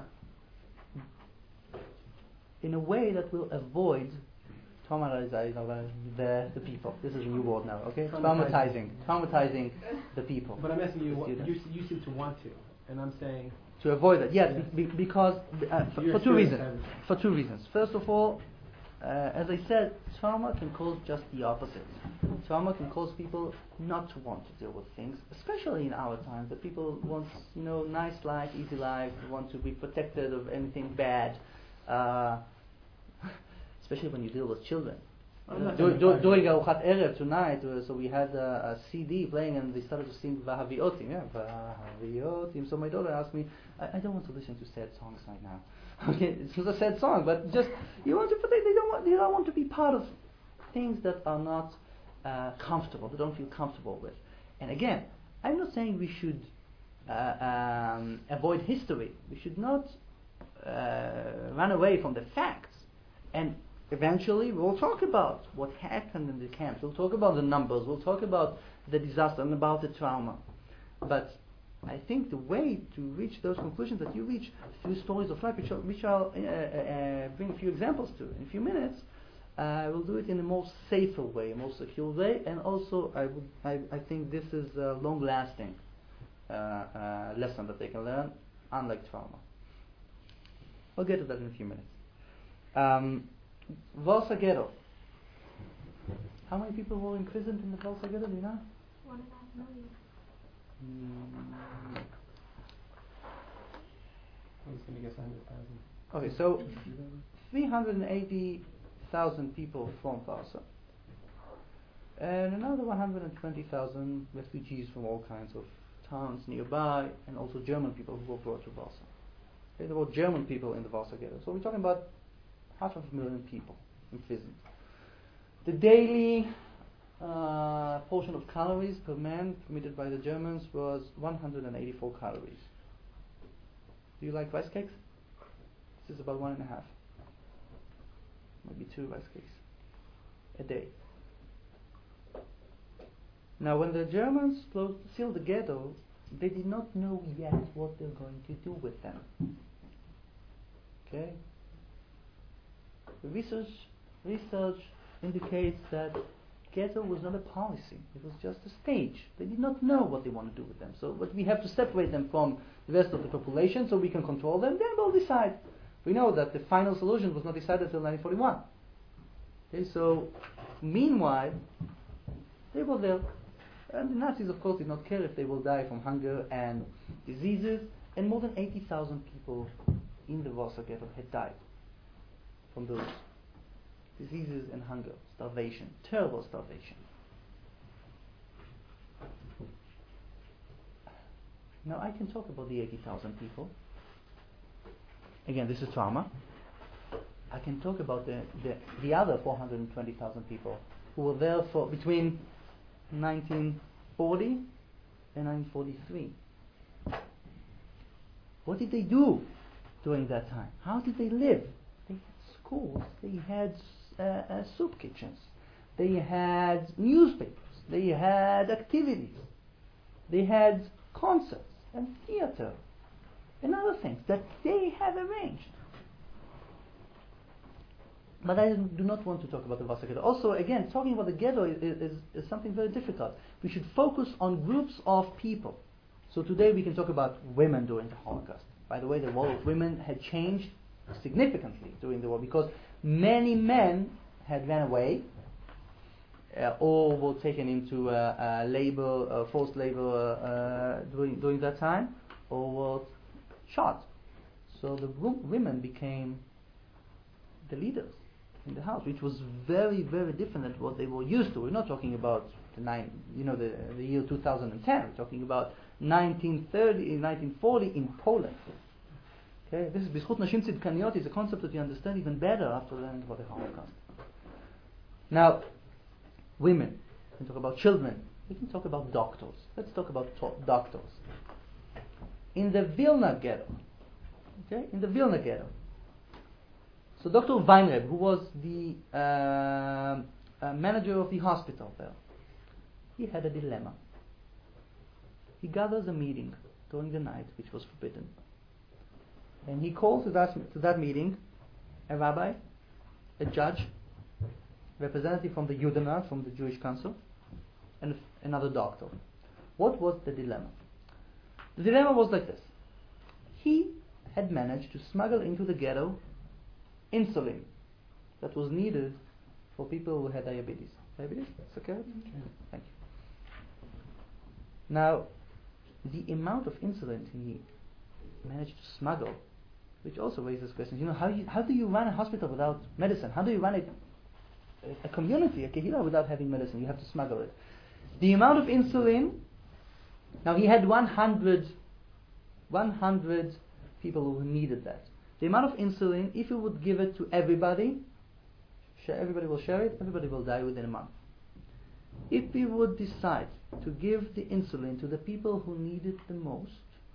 in a way that will avoid traumatizing the the people. This is a new word now. Okay, traumatizing, traumatizing the people. But I'm asking you, what, Students. you, s- you seem to want to, and I'm saying, To avoid that, yes, Yes. be, because uh, for, Your for two experience reasons. has- For two reasons. First of all, uh, as I said, trauma can cause just the opposite. Trauma can cause people not to want to deal with things, especially in our times. That people want, you know, nice life, easy life, want to be protected of anything bad. Uh, especially when you deal with children. I'm not Do, gonna do, argue. doing Arukhat Erev tonight, uh, so we had uh, a C D playing and they started to sing Vahaviotim. Yeah, Vahaviotim. So my daughter asked me, I, I don't want to listen to sad songs right now. Okay, it's not a sad song, but just you want to protect. They don't want. They don't want to be part of things that are not uh, comfortable. They don't feel comfortable with. And again, I'm not saying we should uh, um, avoid history. We should not uh, run away from the facts. And eventually we'll talk about what happened in the camps. We'll talk about the numbers. We'll talk about the disaster and about the trauma. But I think the way to reach those conclusions that you reach through stories of life, which, I'll, which I'll uh, uh, bring a few examples to in a few minutes, uh, we'll do it in a more safer way, a more secure way, and also I would, I, I think this is a long-lasting uh, uh, lesson that they can learn, unlike trauma. I'll get to that in a few minutes. Um, Warsaw Ghetto. How many people were imprisoned in the Warsaw Ghetto? Do you know? One and a half million. Mm. I was going to guess one hundred thousand. Okay, so three hundred eighty thousand people from Warsaw, and another one hundred twenty thousand refugees from all kinds of towns nearby, and also German people who were brought to Warsaw. Okay, there were German people in the Warsaw Ghetto, so we're talking about half of a million people imprisoned. The daily uh, portion of calories per man permitted by the Germans was one hundred eighty-four calories. Do you like rice cakes? This is about one and a half, maybe two rice cakes a day. Now, when the Germans closed, sealed the ghetto, they did not know yet what they're going to do with them. Okay? The research research indicates that ghetto was not a policy; it was just a stage. They did not know what they want to do with them. So, but we have to separate them from the rest of the population so we can control them. Then we'll decide. We know that the final solution was not decided until nineteen forty-one. Okay, so meanwhile, they were there. And the Nazis, of course, did not care if they will die from hunger and diseases. And more than eighty thousand people in the Warsaw Ghetto had died from those diseases and hunger, starvation, terrible starvation. Now I can talk about the eighty thousand people. Again, this is trauma. I can talk about the, the, the other four hundred twenty thousand people who were there for between nineteen forty and nineteen forty-three. What did they do during that time? How did they live? They had schools, they had uh, uh, soup kitchens, they had newspapers, they had activities, they had concerts and theater and other things that they have arranged. But I do not want to talk about the Warsaw Ghetto. Also, again, talking about the ghetto is, is, is something very difficult. We should focus on groups of people. So today we can talk about women during the Holocaust. By the way, the role of women had changed significantly during the war because many men had ran away uh, or were taken into uh, uh, labor, uh, forced labor uh, during, during that time, or were shot. So the wo- women became the leaders in the house, which was very, very different than what they were used to. We're not talking about the nine, you know, the, the year two thousand ten. We're talking about nineteen thirty, nineteen forty in Poland. Okay, this is B'zchut Nashim Tzidkaniyot is a concept that you understand even better after learning about the Holocaust. Now, women. We can talk about children. We can talk about doctors. Let's talk about to- doctors. In the Vilna ghetto, okay, in the Vilna ghetto. So Doctor Weinreb, who was the uh, uh, manager of the hospital there, he had a dilemma. He gathers a meeting during the night, which was forbidden. And he calls to that, to that meeting a rabbi, a judge, representative from the Judenrat, from the Jewish Council, and f- another doctor. What was the dilemma? The dilemma was like this. He had managed to smuggle into the ghetto insulin that was needed for people who had diabetes. Diabetes? It's okay? Okay. Thank you. Now, the amount of insulin he managed to smuggle, which also raises questions. You know, how you, how do you run a hospital without medicine? How do you run a, a community, a kehillah, without having medicine? You have to smuggle it. The amount of insulin. Now he had one hundred, one hundred people who needed that. The amount of insulin, if you would give it to everybody, share, everybody will share it, everybody will die within a month. If we would decide to give the insulin to the people who need it the most,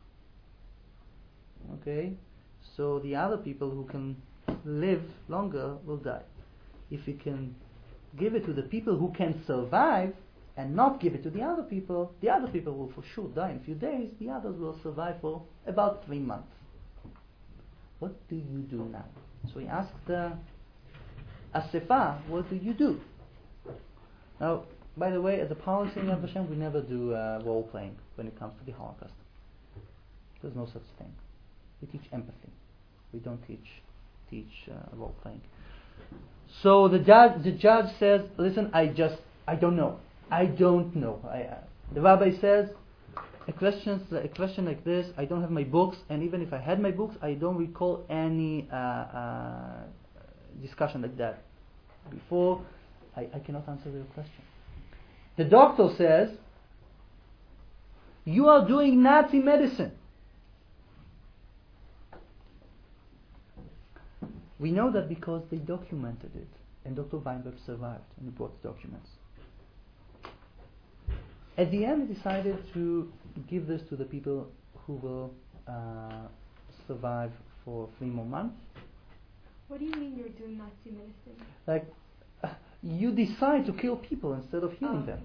okay, so the other people who can live longer will die. If we can give it to the people who can survive and not give it to the other people, the other people will for sure die in a few days, the others will survive for about three months. What do you do now? So he asked the Asifa, what do you do? Now, by the way, as a policy in Yad Vashem, we never do uh, role playing when it comes to the Holocaust. There's no such thing. We teach empathy. We don't teach teach uh, role playing. So the judge, the judge says, "Listen, I just, I don't know. I don't know." I, uh, the rabbi says, "A question, a question like this. I don't have my books, and even if I had my books, I don't recall any uh, uh, discussion like that before. I, I cannot answer your question." The doctor says, "You are doing Nazi medicine." We know that because they documented it, and Doctor Weinberg survived, and he brought the documents. At the end, he decided to give this to the people who will uh, survive for three more months. What do you mean you're doing Nazi medicine? Like, uh, you decide to kill people instead of healing Oh, them. okay.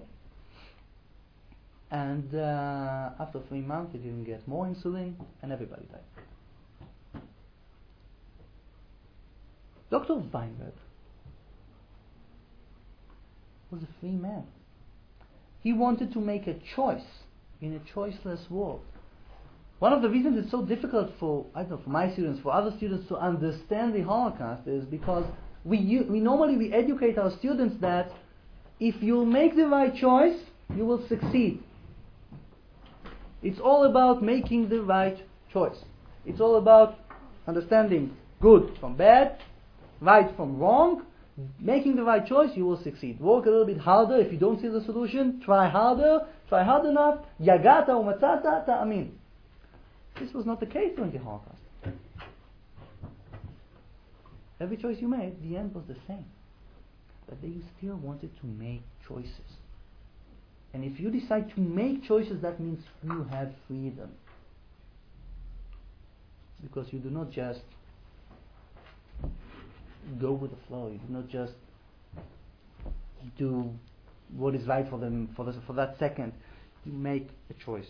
And uh, after three months, they didn't get more insulin, and everybody died. Doctor Weinberg was a free man. He wanted to make a choice in a choiceless world. One of the reasons it's so difficult for, I don't know, for my students, for other students to understand the Holocaust is because we u- we normally we educate our students that if you make the right choice, you will succeed. It's all about making the right choice. It's all about understanding good from bad, right from wrong, making the right choice, you will succeed. Work a little bit harder. If you don't see the solution, try harder, try hard enough. Yagata umatzata ta'amin. This was not the case during the Holocaust. Every choice you made, the end was the same. But they still wanted to make choices. And if you decide to make choices, that means you have freedom. Because you do not just go with the flow. You do not just do what is right for them for, the, for that second. You make a choice.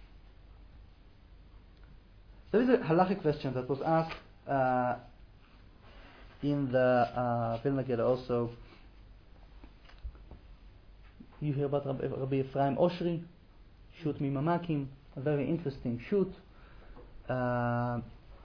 There is a halachic question that was asked uh, in the uh, Vilna Geda also. You hear about Rabbi, Rabbi Ephraim Oshri, shoot mimamakim, a very interesting shoot. Uh,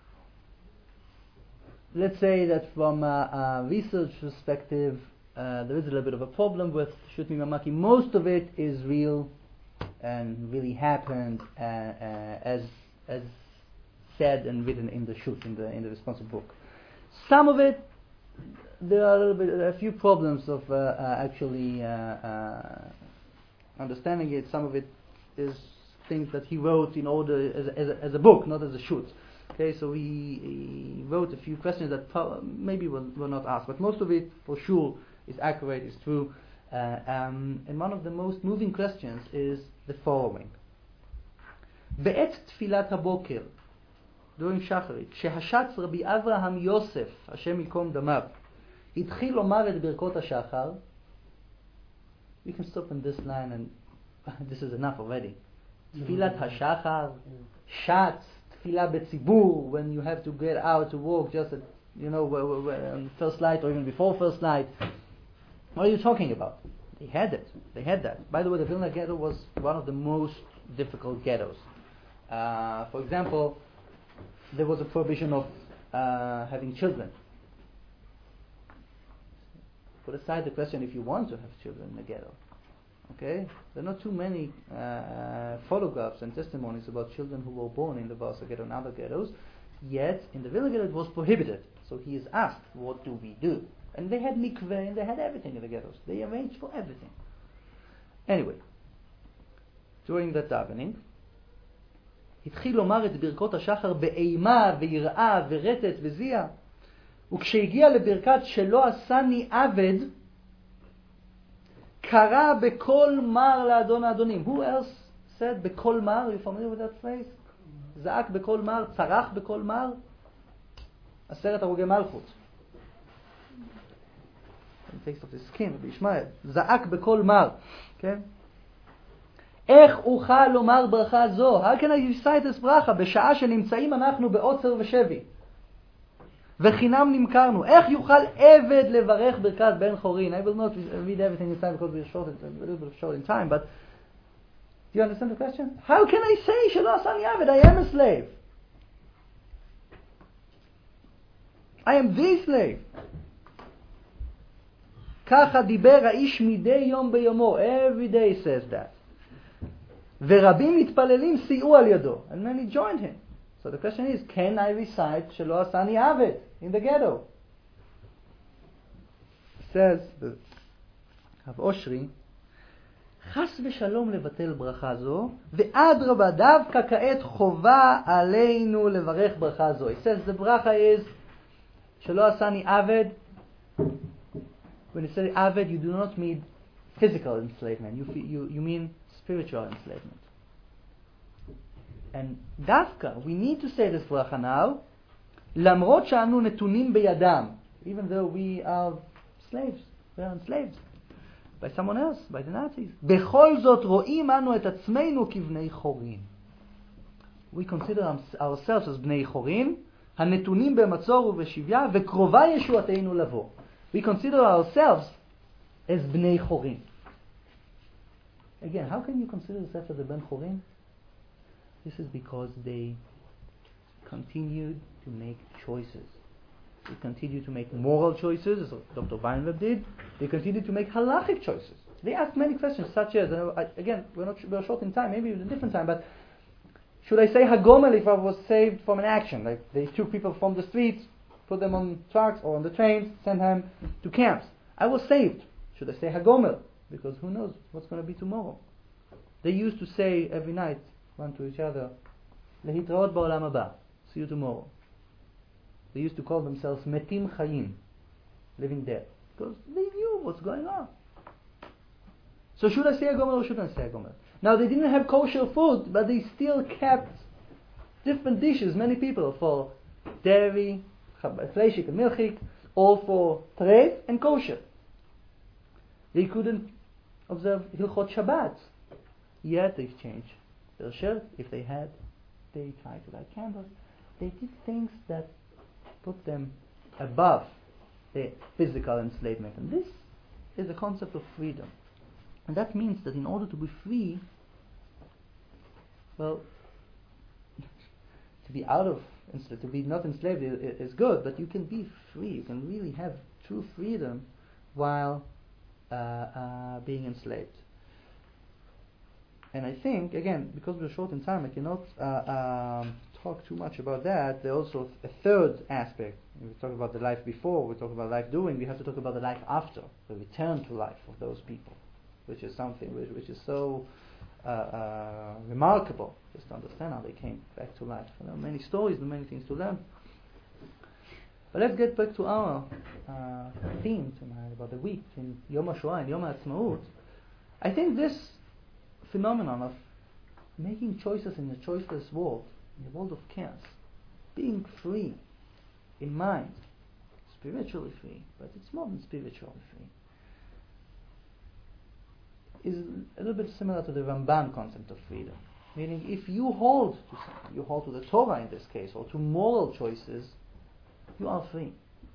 let's say that from a, a research perspective, uh, there is a little bit of a problem with shoot mimamakim. Most of it is real and really happened uh, uh, as as said and written in the shoot, in the in the responsive book. Some of it, there are a little bit, a few problems of uh, uh, actually uh, uh, understanding it. Some of it is things that he wrote in order as a, as a, as a book, not as a shoot. Okay, so he, he wrote a few questions that pro- maybe were, were not asked, but most of it, for sure, is accurate, is true. Uh, um, and one of the most moving questions is the following: בעת תפילת הבוקר, during שחרית, כשהשץ רבי אברהם יוסף, השם ייקום דמיו, התחיל לומר את ברכות השחר. We can stop in this line and this is enough already. תפילת השחר, שץ, תפילה בציבור, when you have to get out to walk just at, you know, on first light or even before first light. What are you talking about? They had it. They had that. By the way, the Vilna ghetto was one of the most difficult ghettos. Uh, for example, there was a prohibition of uh, having children. Put aside the question if you want to have children in the ghetto. Okay? There are not too many uh, photographs and testimonies about children who were born in the Warsaw Ghetto and other ghettos. Yet, in the Vilna Ghetto it was prohibited. So he is asked, what do we do? And they had mikveh and they had everything in the ghettos. They arranged for everything. Anyway, during that davening, התחיל לומר את ברכות השחר באימה ויראה ורטט וזיע, וכשהגיע לברכת שלא עשני עבד, קרא בקול מר לאדון האדונים. Who else said בקול מר? Are you familiar with that phrase? זעק בקול מר, צרח בקול מר. עשרת הרוגי מלכות. It takes off his skin, בישמעאל. זעק בקול מר. Okay? איך אוכל לומר ברכה זו? How can I recite this ברכה? בשעה שנמצאים אנחנו בעוצר ושבי. וחינם נמכרנו. איך יוכל עבד לברך ברכת בן חורין? I will not read everything in time because we're short, a little bit short in time, but do you understand the question? How can I say שלא עשני עבד? I am a slave. I am the slave. ככה דיבר האיש מדי יום ביומו. Every day says that. ורבים מתפללים סייעו על ידו. And many joined him. So the question is, can I recite שלא עשני עבד in the ghetto? Says the Rav Oshri, חס ושלום לבטל ברכה זו, ואדרבה דווקא כעת חובה עלינו לברך ברכה זו. He says the bracha is, שלא עשני עבד. When you say aved, you do not mean physical enslavement. You, you, you mean spiritual enslavement. And dafka, we need to say this bracha now, למרות שאנו נתונים בידם, even though we are slaves, we are enslaved by someone else, by the Nazis. בכל זאת רואים אנו את עצמנו כבני חורין. We consider ourselves as בני חורין, הנתונים במצור ובשביה, וקרובה ישועתנו לבוא. We consider ourselves as Bnei Chorin. Again, how can you consider yourself as a Ben Chorin? This is because they continued to make choices. They continued to make moral choices, as Doctor Weinberg did. They continued to make halachic choices. They asked many questions, such as, and I, again, we're not we're short in time, maybe it was a different time, but should I say Hagomel if I was saved from an action? Like they took people from the streets, put them on trucks or on the trains, send them to camps. I was saved. Should I say Hagomel? Because who knows what's going to be tomorrow. They used to say every night, one to each other, Lehitraot ba'olam haba. See you tomorrow. They used to call themselves Metim Chayim, living dead, because they knew what's going on. So should I say Hagomel or shouldn't I say Hagomel? Now they didn't have kosher food, but they still kept different dishes, many people, for dairy, Fleischik and milchik, all for treif and kosher. They couldn't observe Hilchot Shabbat, yet they've changed their shirt. If they had, they tried to light candles. They did things that put them above the physical enslavement. And this is the concept of freedom. And that means that in order to be free, well, to be out of to be not enslaved is good, but you can be free. You can really have true freedom while uh, uh, being enslaved. And I think, again, because we're short in time, I cannot uh, um, talk too much about that. There's also a third aspect. We talk about the life before, we talk about life doing, we have to talk about the life after, the return to life of those people, which is something which, which is so uh, uh, remarkable, just to understand how they came back to life. There are many stories and many things to learn. But let's get back to our uh, theme tonight about the week in Yom HaShoah and Yom HaAtzmaut. I think this phenomenon of making choices in a choiceless world, in a world of chaos, being free in mind, spiritually free, but it's more than spiritually free, is a little bit similar to the Ramban concept of freedom. Meaning, if you hold to something, you hold to the Torah in this case, or to moral choices, you are free.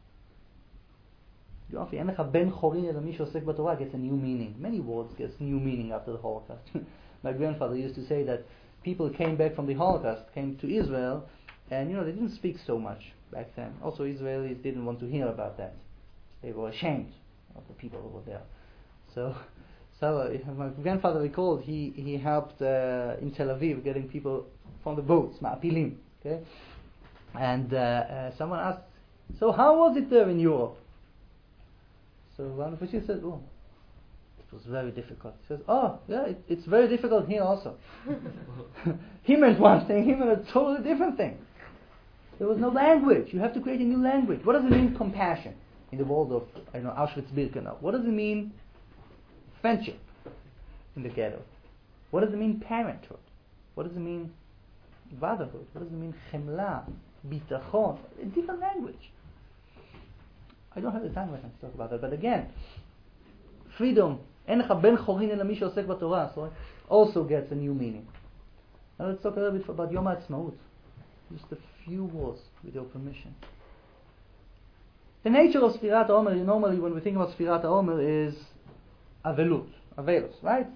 You are free. אין לך בן חורין אלא מי שעוסק בתורה gets a new meaning. Many words get new meaning after the Holocaust. My grandfather used to say that people came back from the Holocaust, came to Israel, and you know they didn't speak so much back then. Also, Israelis didn't want to hear about that. They were ashamed of the people who were there. So, so uh, my grandfather recalled he he helped uh, in Tel Aviv getting people from the boats, ma'apilim, okay. And uh, uh, someone asked, "So how was it there in Europe?" So one of them said, "Oh, it was very difficult." He says, "Oh, yeah, it, it's very difficult here also." He meant one thing, he meant a totally different thing. There was no language. You have to create a new language. What does it mean, compassion, in the world of, I don't know, Auschwitz-Birkenau? What does it mean, friendship, in the ghetto? What does it mean, parenthood? What does it mean, fatherhood? What does it mean, chemla, bitachon? A different language. I don't have the time right now to talk about that, but again, freedom, אין לך בן חורין אלא מי שעוסק בתורה, so also gets a new meaning. Now let's talk a little bit about Yom HaAtzmaut. Just a few words, with your permission. The nature of Sfirat HaOmer, normally when we think about Sfirat HaOmer, is avelut, avelus, right?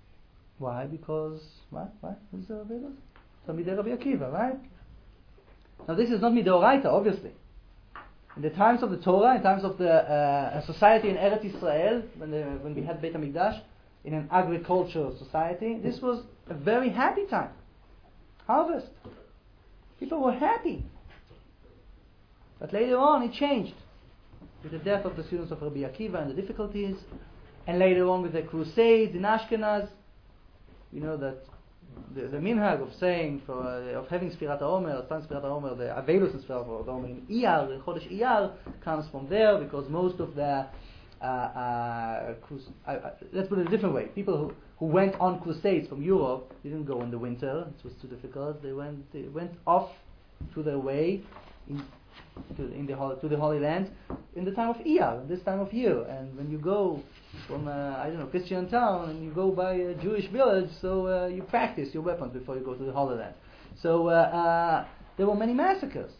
Why? Because, what? What? Who's the avelus? Talmidei Rabbi Akiva, right? Now this is not midoraita, obviously. In the times of the Torah, in times of the uh, society in Eretz Israel, when, the, when we had Beit HaMikdash, in an agricultural society, this was a very happy time. Harvest. People were happy. But later on it changed. With the death of the students of Rabbi Akiva and the difficulties, and later on with the Crusades in Ashkenaz, you know that the, the minhag of saying, for, uh, of having Sfirat HaOmer, Stan Sfirat HaOmer, the Avelus in Sfirat HaOmer in Iyar, in Chodesh Iyar, comes from there, because most of the uh, uh, crus- uh, uh, let's put it a different way. People who, who went on crusades from Europe didn't go in the winter; it was too difficult. They went they went off to their way in, to, in the hol- to the Holy Land in the time of Iyar, this time of year. And when you go from uh, I don't know Christian town and you go by a Jewish village, so uh, you practice your weapons before you go to the Holy Land. So uh, uh, there were many massacres.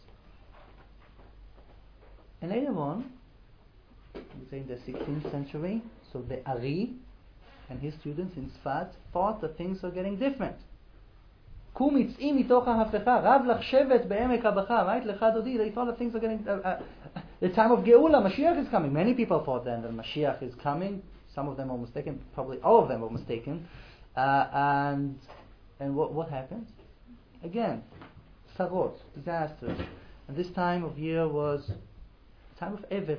And later on, we say in the sixteenth century, so the Ari and his students in Sfat thought that things are getting different. קום יצאי מתוך ההפכה, רב לך שבט בעמק הבכה, right? לך דודי, they thought that things are getting, uh, uh, the time of Geula, Mashiach is coming. Many people thought then that Mashiach is coming. Some of them were mistaken, probably all of them were mistaken. Uh, and and what what happened? Again, sarot, disasters. And this time of year was time of Evel.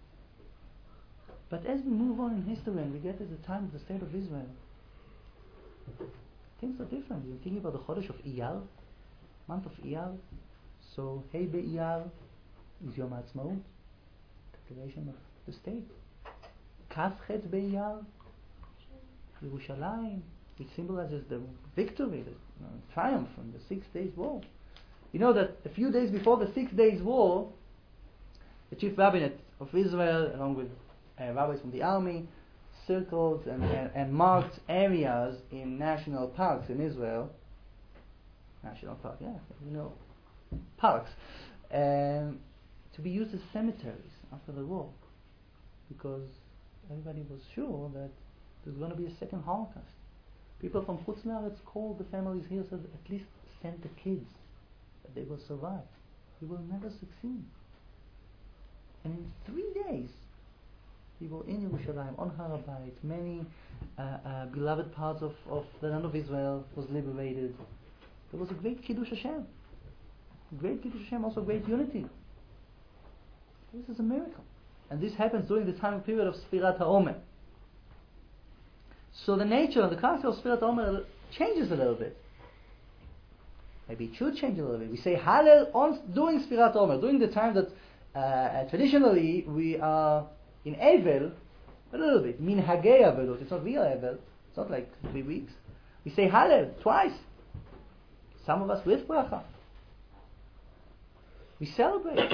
But as we move on in history and we get to the time of the state of Israel, things are different. You're thinking about the Chodesh of Iyar, month of Iyar. So, Hey Be'Iyar is Yom HaAtzmaut, declaration of the state. Kaf Chet Be'Iyar, Yerushalayim, which symbolizes the victory, the you know, triumph from the Six Days War. You know that a few days before the Six Days War, the chief rabbinate of Israel, along with uh, rabbis from the army, circled and, and, and marked areas in national parks in Israel. National park, yeah, you know, parks, um, to be used as cemeteries after the war, because everybody was sure that there's going to be a second Holocaust. People from Chutz La'aretz called the families here, said at least send the kids, that they will survive. We will never succeed. And in three days, people in Yerushalayim, on Har HaBayit, many uh, uh, beloved parts of, of the land of Israel was liberated. There was a great Kiddush Hashem. Great Kiddush Hashem, also great unity. This is a miracle. And this happens during the time period of Sfirat HaOmer. So the nature and the character of Sfirat HaOmer changes a little bit. Maybe it should change a little bit. We say Hallel on during Sfirat HaOmer, during the time that uh, traditionally we are in Evel, a little bit. Min Hagei Avelot. It's not real Evel. It's not like three weeks. We say Hallel twice. Some of us with bracha. We celebrate.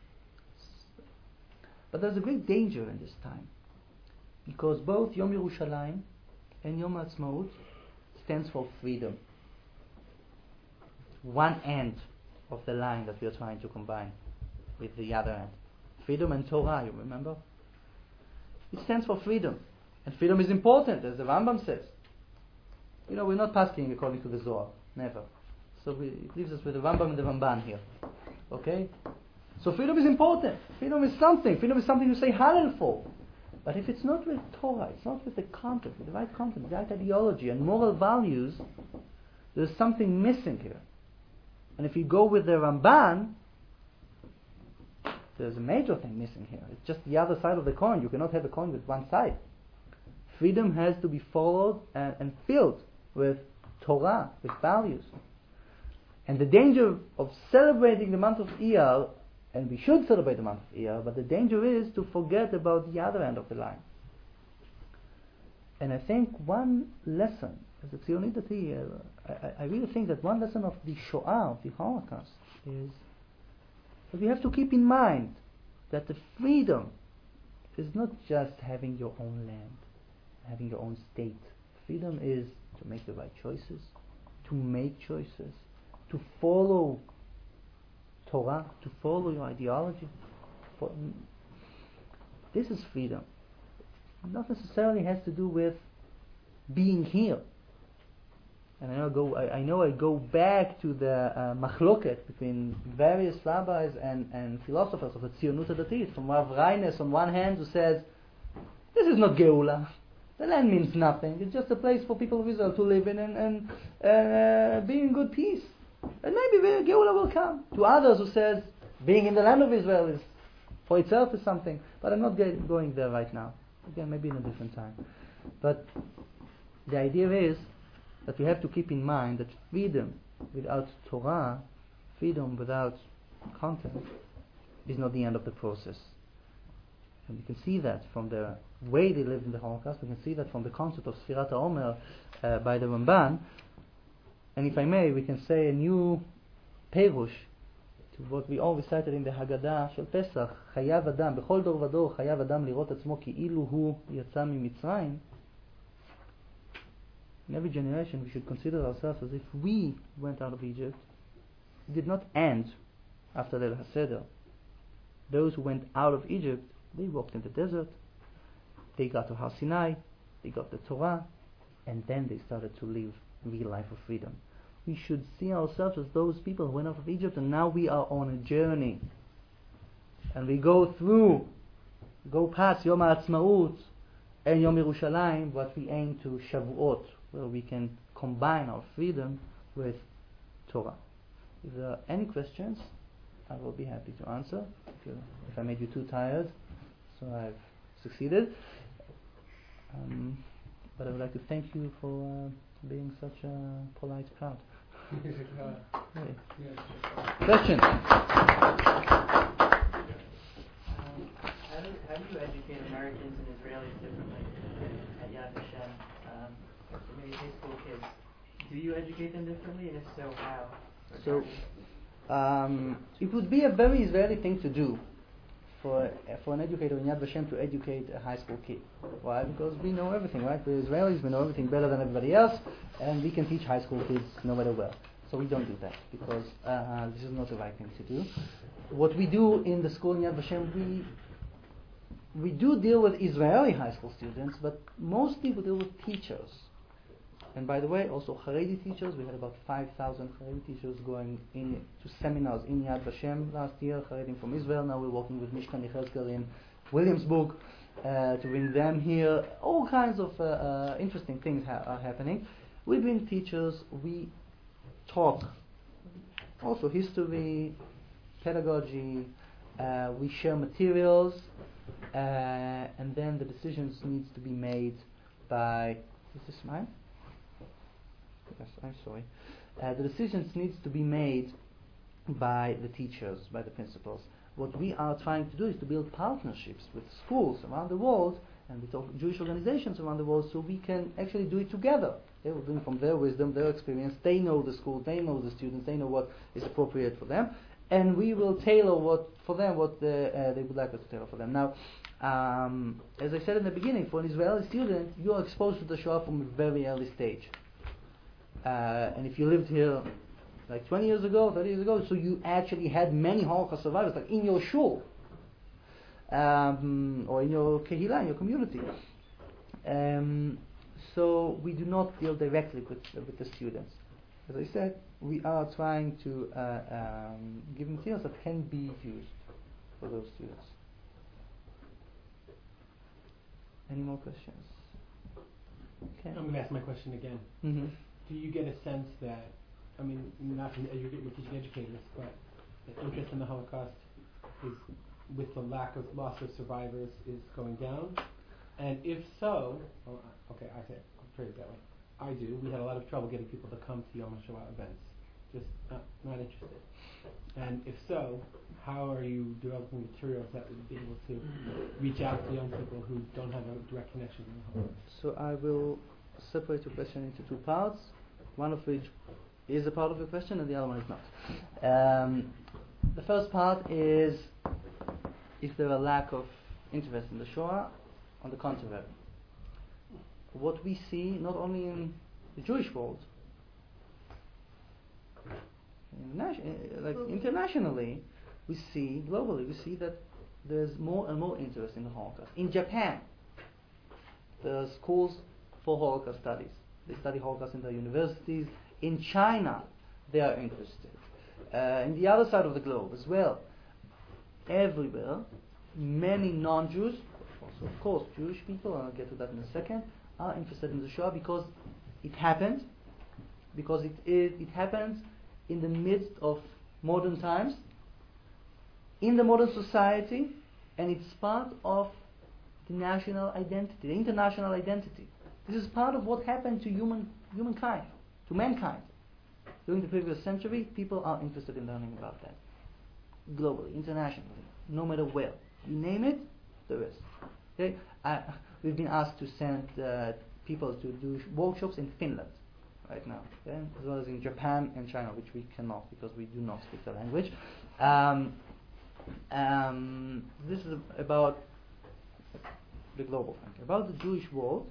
But there's a great danger in this time, because both Yom Yerushalayim and Yom HaAtzmaut stands for freedom. One end of the line that we are trying to combine with the other end. Freedom and Torah, you remember? It stands for freedom. And freedom is important, as the Rambam says. You know, we're not passing according to the Zohar. Never. So we, it leaves us with the Rambam and the Ramban here. Okay? So freedom is important. Freedom is something. Freedom is something to say Hallel for. But if it's not with Torah, it's not with the content, with the right content, the right ideology and moral values, there's something missing here. And if you go with the Ramban, there's a major thing missing here. It's just the other side of the coin. You cannot have a coin with one side. Freedom has to be followed and, and filled with Torah, with values. And the danger of celebrating the month of Iyar, and we should celebrate the month of Iyar, but the danger is to forget about the other end of the line. And I think one lesson, as a Tzionit Dati, uh, I, I really think that one lesson of the Shoah, of the Holocaust, is that we have to keep in mind that the freedom is not just having your own land, having your own state. Freedom is to make the right choices, to make choices, to follow Torah, to follow your ideology. For, this is freedom. It not necessarily has to do with being here. and I know I go. I, I know I go back to the uh, machloket between various rabbis and, and philosophers of the Tzionut Hadatit, from Rav Reines on one hand, who says this is not Geula. The land means nothing. It's just a place for people of Israel to live in and, and uh, be in good peace. And maybe the Geula will come. To others who says being in the land of Israel is for itself is something. But I'm not get, going there right now. Again, maybe in a different time. But the idea is that we have to keep in mind that freedom without Torah, freedom without content, is not the end of the process. And you can see that from the way they lived in the Holocaust. We can see that from the concept of Sfirat HaOmer uh, by the Ramban. And if I may, we can say a new perush to what we all recited in the Haggadah של פסח, חייב אדם, בכל דור ודור חייב אדם לראות עצמו כאילו הוא יצא ממצרים. In every generation we should consider ourselves as if we went out of Egypt. It did not end after the Haseder. Those who went out of Egypt, they walked in the desert, they got to Har Sinai, they got the Torah, and then they started to live real life of freedom. We should see ourselves as those people who went out of Egypt, and now we are on a journey. And we go through, go past Yom HaAtzmaut and Yom Yerushalayim, what we aim to Shavuot, where we can combine our freedom with Torah. If there are any questions, I will be happy to answer. If, you, if I made you too tired, so I've succeeded. Um, but I would like to thank you for uh, being such a polite crowd. Hey. Questions? Um, how, do, how do you educate Americans and Israelis differently at Yad Vashem? Um, so maybe high school kids. Do you educate them differently, and if so, how? So, um, it would be a very Israeli thing to do for uh, for an educator in Yad Vashem to educate a high school kid. Why? Because we know everything, right? We're Israelis, we know everything better than everybody else, and we can teach high school kids no matter where. So we don't do that, because uh, this is not the right thing to do. What we do in the school in Yad Vashem, we we do deal with Israeli high school students, but mostly we deal with teachers. And by the way, also Haredi teachers. We had about five thousand Haredi teachers going in to seminars in Yad Vashem last year, Haredim from Israel. Now we're working with Mishkan Yechezkel in Williamsburg uh, to bring them here. All kinds of uh, uh, interesting things ha- are happening. We bring teachers, we talk, also history, pedagogy, uh, we share materials, uh, and then the decisions needs to be made by, is this mine? Yes, I'm sorry. Uh, the decisions needs to be made by the teachers, by the principals. What we are trying to do is to build partnerships with schools around the world and with Jewish organizations around the world, so we can actually do it together. They will bring from their wisdom, their experience. They know the school, they know the students, they know what is appropriate for them, and we will tailor what for them what the, uh, they would like us to tailor for them. Now, um, as I said in the beginning, for an Israeli student, you are exposed to the Shoah from a very early stage. Uh, and if you lived here like twenty years ago, thirty years ago, so you actually had many Holocaust survivors, like in your shul, um, or in your kehillah, in your community. Um, so we do not deal directly with uh, with the students. As I said, we are trying to uh, um, give materials that can be used for those students. Any more questions? Okay. I'm going to ask my question again. Mm-hmm. Do you get a sense that, I mean, not from edu- you're teaching educators, but the interest in the Holocaust is, with the lack of loss of survivors, is going down? And if so, well, okay, I say, I'll phrase it that way. I do. We had a lot of trouble getting people to come to Yom HaShoah events. Just not, not interested. And if so, how are you developing materials that would be able to reach out to young people who don't have a direct connection to the Holocaust? So I will separate your question into two parts, one of which is a part of your question and the other one is not. Um, the first part is, is there a lack of interest in the Shoah? On the contrary. What we see, not only in the Jewish world, in nation, uh, like internationally, we see, globally, we see that there's more and more interest in the Holocaust. In Japan, there are schools for Holocaust studies. They study Holocaust in their universities. In China, they are interested. Uh, in the other side of the globe as well. Everywhere, many non-Jews, also of course Jewish people, and I'll get to that in a second, are interested in the Shoah because it happened, because it is, it happens in the midst of modern times, in the modern society, and it's part of the national identity, the international identity. This is part of what happened to human humankind, to mankind. During the previous century, people are interested in learning about that. Globally, internationally, no matter where. You name it, there is. Okay? I, we've been asked to send uh, people to do workshops in Finland right now, okay? As well as in Japan and China, which we cannot because we do not speak the language. Um, um, this is about the global thing. About the Jewish world,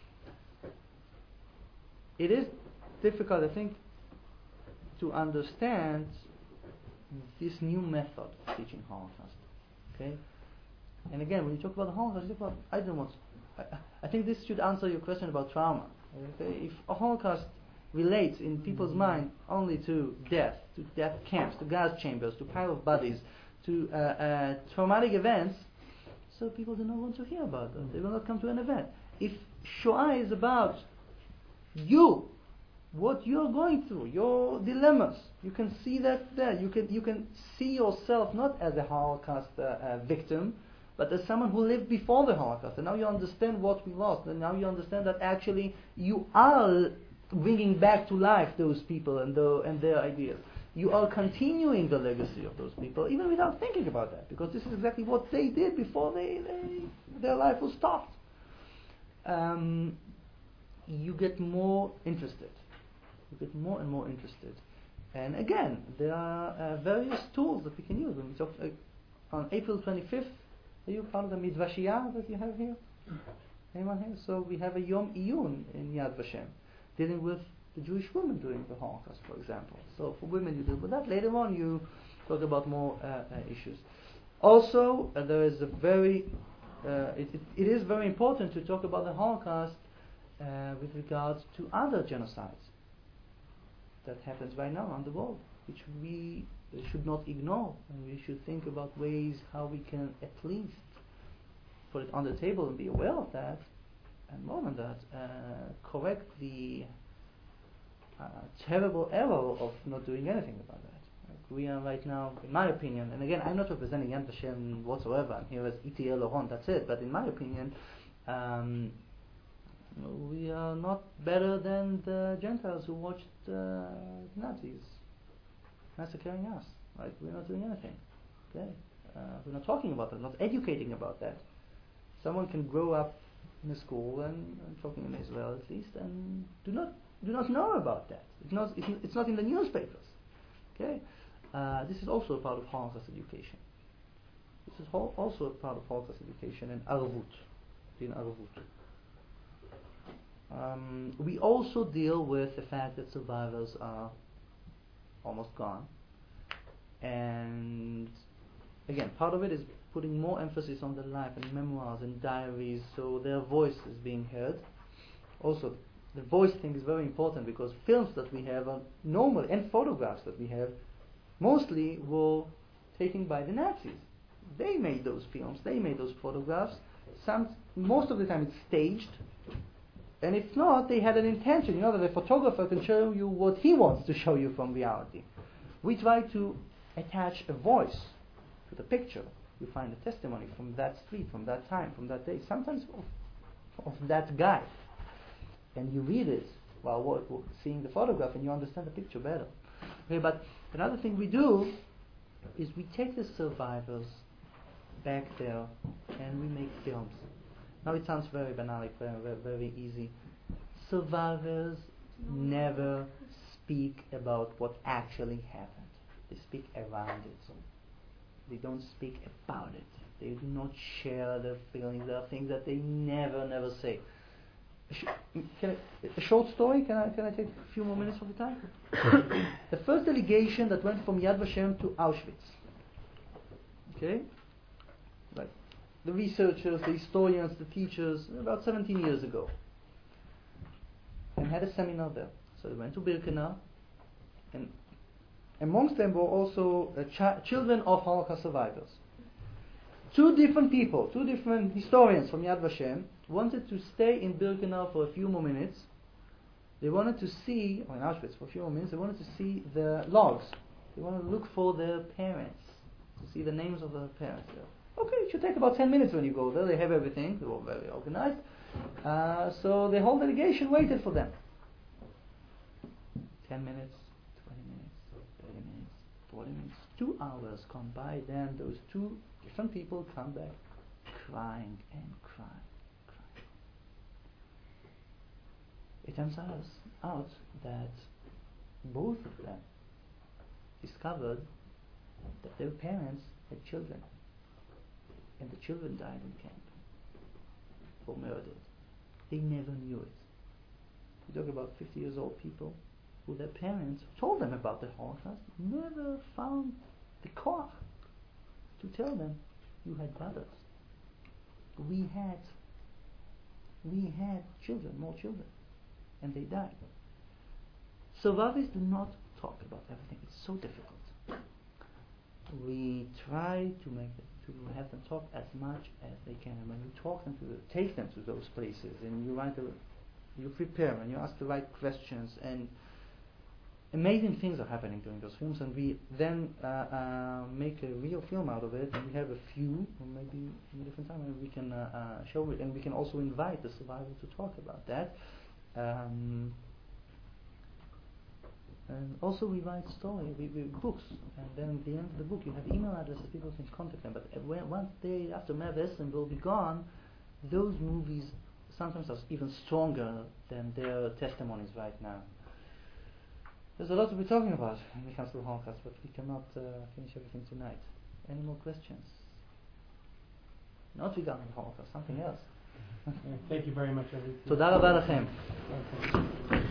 it is difficult, I think, to understand this new method of teaching Holocaust. Okay? And again, when you talk about the Holocaust, you talk about, I don't want, I, I think this should answer your question about trauma. Okay? If a Holocaust relates in people's mind only to death, to death camps, to gas chambers, to pile of bodies, to uh, uh, traumatic events, so people do not want to hear about them. They will not come to an event. If Shoah is about you, what you're going through, your dilemmas, you can see that there. You can you can see yourself not as a Holocaust uh, uh, victim, but as someone who lived before the Holocaust. And now you understand what we lost. And now you understand that actually you are bringing back to life those people and the, and their ideas. You are continuing the legacy of those people, even without thinking about that, because this is exactly what they did before they, they their life was stopped. Um, you get more interested. You get more and more interested. And again, there are uh, various tools that we can use. When we talk, uh, on April twenty-fifth, are you part of the Midrashiyah that you have here? Anyone here? So we have a Yom Iyun in Yad Vashem, dealing with the Jewish women during the Holocaust, for example. So for women you deal with that. Later on you talk about more uh, uh, issues. Also, uh, there is a very, uh, it, it, it is very important to talk about the Holocaust uh, with regards to other genocides that happens right now around the world, which we should not ignore, and we should think about ways how we can at least put it on the table and be aware of that, and more than that, uh, correct the uh, terrible error of not doing anything about that. Like we are right now, in my opinion, and again, I'm not representing Yad Vashem whatsoever, I'm here as E T L Oron, that's it, but in my opinion, um, we are not better than the Gentiles who watched uh, Nazis massacring us. Right? We're not doing anything. Okay? Uh, we're not talking about that, not educating about that. Someone can grow up in a school and, and talking in Israel at least, and do not do not know about that. It's not it's, it's not in the newspapers. Okay? Uh, this is also a part of Holocaust education. This is ho- also a part of Holocaust education and Arvut, in Arvut. Um, we also deal with the fact that survivors are almost gone, and again, part of it is putting more emphasis on their life and memoirs and diaries, so their voice is being heard. Also, the voice thing is very important because films that we have are normal, and photographs that we have mostly were taken by the Nazis. They made those films, they made those photographs. Some, most of the time it's staged. And if not, they had an intention. You know that a photographer can show you what he wants to show you from reality. We try to attach a voice to the picture. You find a testimony from that street, from that time, from that day, sometimes of, of that guy. And you read it while what, seeing the photograph, and you understand the picture better. Okay, but another thing we do is we take the survivors back there and we make films. Now it sounds very banal, very, very, very easy. Survivors never speak about what actually happened. They speak around it. They don't speak about it. They do not share their feelings. There are things that they never, never say. A, sh- can I, a short story? Can I, can I take a few more minutes of the time? The first delegation that went from Yad Vashem to Auschwitz. Okay? Like the researchers, the historians, the teachers, about seventeen years ago. and had a seminar there. So they went to Birkenau, and amongst them were also uh, ch- children of Holocaust survivors. Two different people, two different historians from Yad Vashem wanted to stay in Birkenau for a few more minutes. They wanted to see, or in Auschwitz for a few more minutes, they wanted to see the logs. They wanted to look for their parents, to see the names of their parents there. Okay, it should take about ten minutes when you go there. They have everything. They were very organized. Uh, so the whole delegation waited for them. ten minutes, twenty minutes, thirty minutes, forty minutes, two hours come by. Then those two different people come back crying and crying, crying. It turns out that both of them discovered that their parents had children, and the children died in camp or murdered. They never knew it. We talk about fifty years old people who their parents told them about the Holocaust, never found the koach to tell them, you had brothers. We had, we had children, more children, and they died. Survivors do not talk about everything. It's so difficult. We try to make it, to have them talk as much as they can. And when you talk them to, the, take them to those places, and you write, a, you prepare, and you ask the right questions, and amazing things are happening during those films. And we then uh, uh, make a real film out of it. And we have a few, or maybe in a different time, and we can uh, uh, show it, and we can also invite the survivors to talk about that. Um, And also we write story, we, we books, and then at the end of the book you have email addresses, people can contact them. But uh, when, once they, after Mev Esrim will be gone, those movies sometimes are even stronger than their testimonies right now. There's a lot to be talking about when it comes to the Holocaust, but we cannot uh, finish everything tonight. Any more questions? Not regarding the Holocaust, something else. Thank you very much, Rabbi. תודה רבה לכם. Okay.